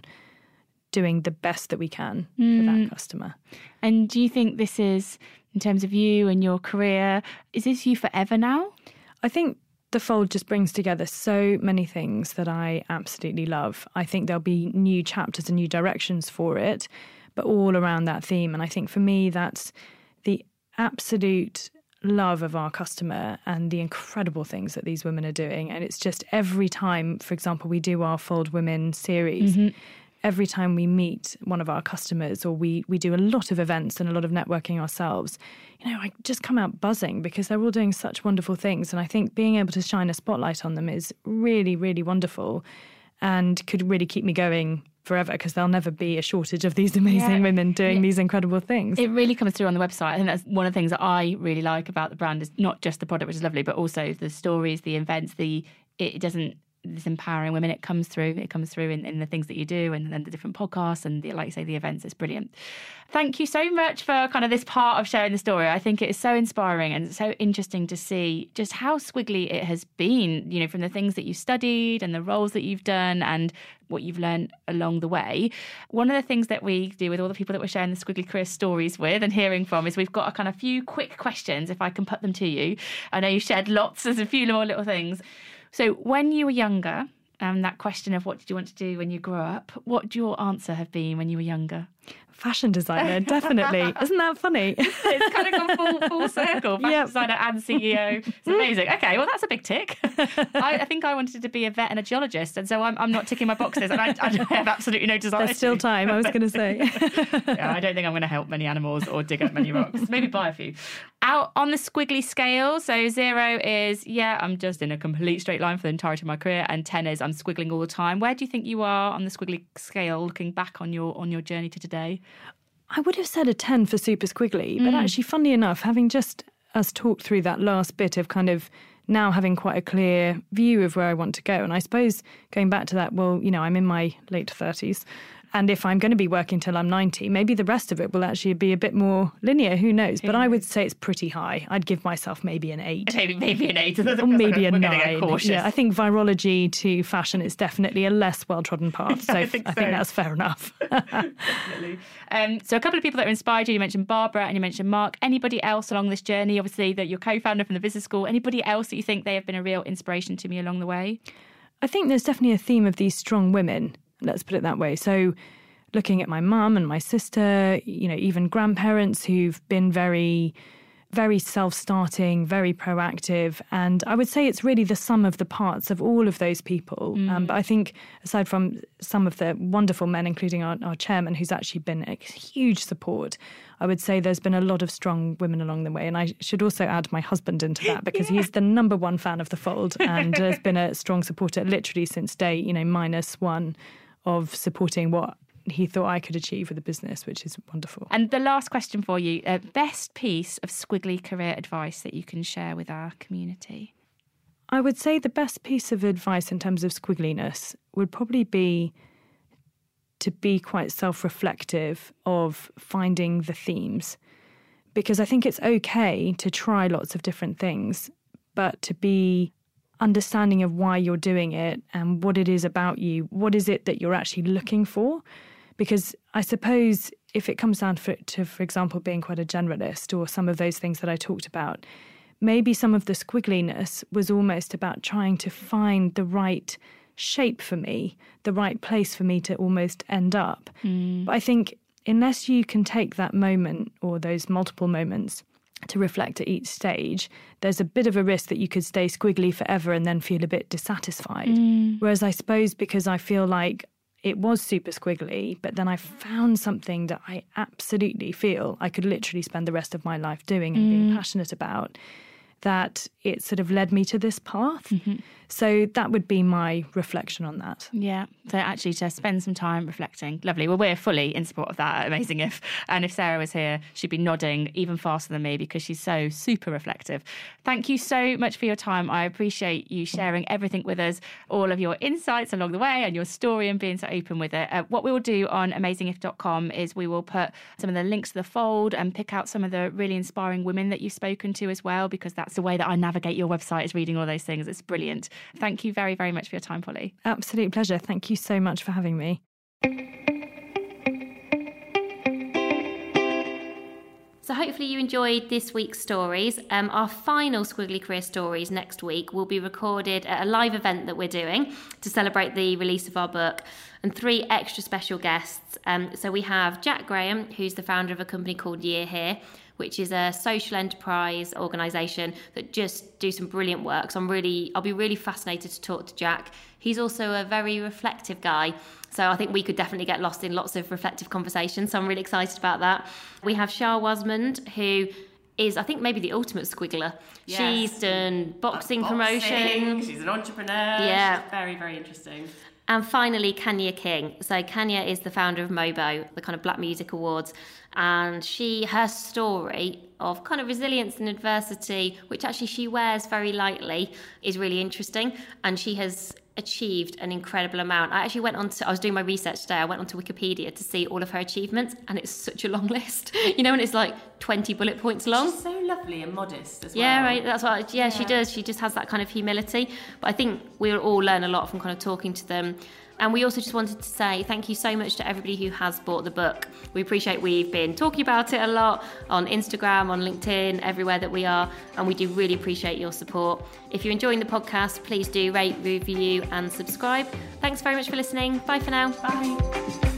doing the best that we can Mm. for that customer. And do you think this is, in terms of you and your career, is this you forever now? I think the Fold just brings together so many things that I absolutely love. I think there'll be new chapters and new directions for it, but all around that theme. And I think for me, that's the absolute love of our customer and the incredible things that these women are doing. And it's just every time, for example, we do our Fold Women series, Mhm. every time we meet one of our customers or we we do a lot of events and a lot of networking ourselves, you know, I just come out buzzing because they're all doing such wonderful things. And I think being able to shine a spotlight on them is really, really wonderful and could really keep me going forever, because there'll never be a shortage of these amazing Yeah. women doing Yeah. these incredible things. It really comes through on the website. I think that's one of the things that I really like about the brand is not just the product, which is lovely, but also the stories, the events, the it doesn't this empowering women, it comes through. It comes through in, in the things that you do and then the different podcasts and the, like you say, the events. It's brilliant. Thank you so much for kind of this part of sharing the story. I think it is so inspiring and so interesting to see just how squiggly it has been, you know, from the things that you studied and the roles that you've done and what you've learned along the way. One of the things that we do with all the people that we're sharing the squiggly career stories with and hearing from is we've got a kind of few quick questions, if I can put them to you. I know you shared lots, there's a few more little things. So when you were younger, um, that question of what did you want to do when you grew up, what would your answer have been when you were younger? fashion designer, definitely. Isn't that funny? It's kind of gone full, full circle. Fashion yep. designer and C E O. It's amazing. Okay, well, that's a big tick. I, I think I wanted to be a vet and a geologist, and so I'm, I'm not ticking my boxes, and I, I have absolutely no desire There's still to. time, I was going to say. Yeah, I don't think I'm going to help many animals or dig up many rocks. Maybe buy a few. Out on the squiggly scale, so zero is, yeah, I'm just in a complete straight line for the entirety of my career, and ten is I'm squiggling all the time. Where do you think you are on the squiggly scale, looking back on your on your journey to today? I would have said a ten for super squiggly, but mm. actually, funnily enough, having just us talked through that last bit of kind of now having quite a clear view of where I want to go, and I suppose going back to that, well, you know, I'm in my late thirties. And if I'm going to be working till I'm ninety, maybe the rest of it will actually be a bit more linear. Who knows? Who but knows? I would say it's pretty high. I'd give myself maybe an eight. Maybe, maybe an eight. Or maybe a nine. Yeah, I think virology to fashion is definitely a less well-trodden path. So I think, I think so. That's fair enough. Definitely. Um, so a couple of people that inspired you, you mentioned Barbara and you mentioned Mark. Anybody else along this journey? Obviously, that you're co-founder from the business school. Anybody else that you think they have been a real inspiration to me along the way? I think there's definitely a theme of these strong women. Let's put it that way. So looking at my mum and my sister, you know, even grandparents who've been very, very self-starting, very proactive. And I would say it's really the sum of the parts of all of those people. Mm. Um, but I think aside from some of the wonderful men, including our, our chairman, who's actually been a huge support, I would say there's been a lot of strong women along the way. And I should also add my husband into that because yeah. he's the number one fan of The Fold and has been a strong supporter literally since day, you know, minus one of supporting what he thought I could achieve with the business, which is wonderful. And the last question for you, uh, best piece of squiggly career advice that you can share with our community? I would say the best piece of advice in terms of squiggliness would probably be to be quite self-reflective of finding the themes. Because I think it's okay to try lots of different things, but to be understanding of why you're doing it and what it is about you. What is it that you're actually looking for? Because I suppose if it comes down for, to, for example, being quite a generalist or some of those things that I talked about, maybe some of the squiggliness was almost about trying to find the right shape for me, the right place for me to almost end up. Mm. But I think unless you can take that moment or those multiple moments to reflect at each stage, there's a bit of a risk that you could stay squiggly forever and then feel a bit dissatisfied. Mm. Whereas I suppose because I feel like it was super squiggly, but then I found something that I absolutely feel I could literally spend the rest of my life doing and mm. being passionate about, that it sort of led me to this path. Mm-hmm. So that would be my reflection on that. Yeah, so actually to spend some time reflecting. Lovely. Well, we're fully in support of that at Amazing If. And if Sarah was here, she'd be nodding even faster than me because she's so super reflective. Thank you so much for your time. I appreciate you sharing everything with us, all of your insights along the way and your story and being so open with it. Uh, what we will do on amazing if dot com is we will put some of the links to The Fold and pick out some of the really inspiring women that you've spoken to as well, because that's the way that I navigate your website, is reading all those things. It's brilliant. Thank you very, very much for your time, Polly. Absolute pleasure. Thank you so much for having me. So hopefully you enjoyed this week's stories. Um, our final Squiggly Career Stories next week will be recorded at a live event that we're doing to celebrate the release of our book, and three extra special guests. Um, so we have Jack Graham, who's the founder of a company called Year Here, which is a social enterprise organisation that just do some brilliant work. So I'm really, I'll be really fascinated to talk to Jack. He's also a very reflective guy. So I think we could definitely get lost in lots of reflective conversations. So I'm really excited about that. We have Shah Wasmond, who is, I think, maybe the ultimate squiggler. Yes. She's done boxing, boxing promotion. She's an entrepreneur. Yeah. She's very, very interesting. And finally, Kanya King. So Kanya is the founder of MOBO, the kind of Black Music Awards. And she, her story of kind of resilience and adversity, which actually she wears very lightly, is really interesting. And she has achieved an incredible amount. I actually went on to, I was doing my research today, I went onto Wikipedia to see all of her achievements, and it's such a long list. You know, and it's like twenty bullet points long. She's so lovely and modest as well. Yeah, right, that's what, yeah, yeah, she does. She just has that kind of humility. But I think we'll all learn a lot from kind of talking to them. And we also just wanted to say thank you so much to everybody who has bought the book. We appreciate we've been talking about it a lot on Instagram, on LinkedIn, everywhere that we are. And we do really appreciate your support. If you're enjoying the podcast, please do rate, review and subscribe. Thanks very much for listening. Bye for now. Bye.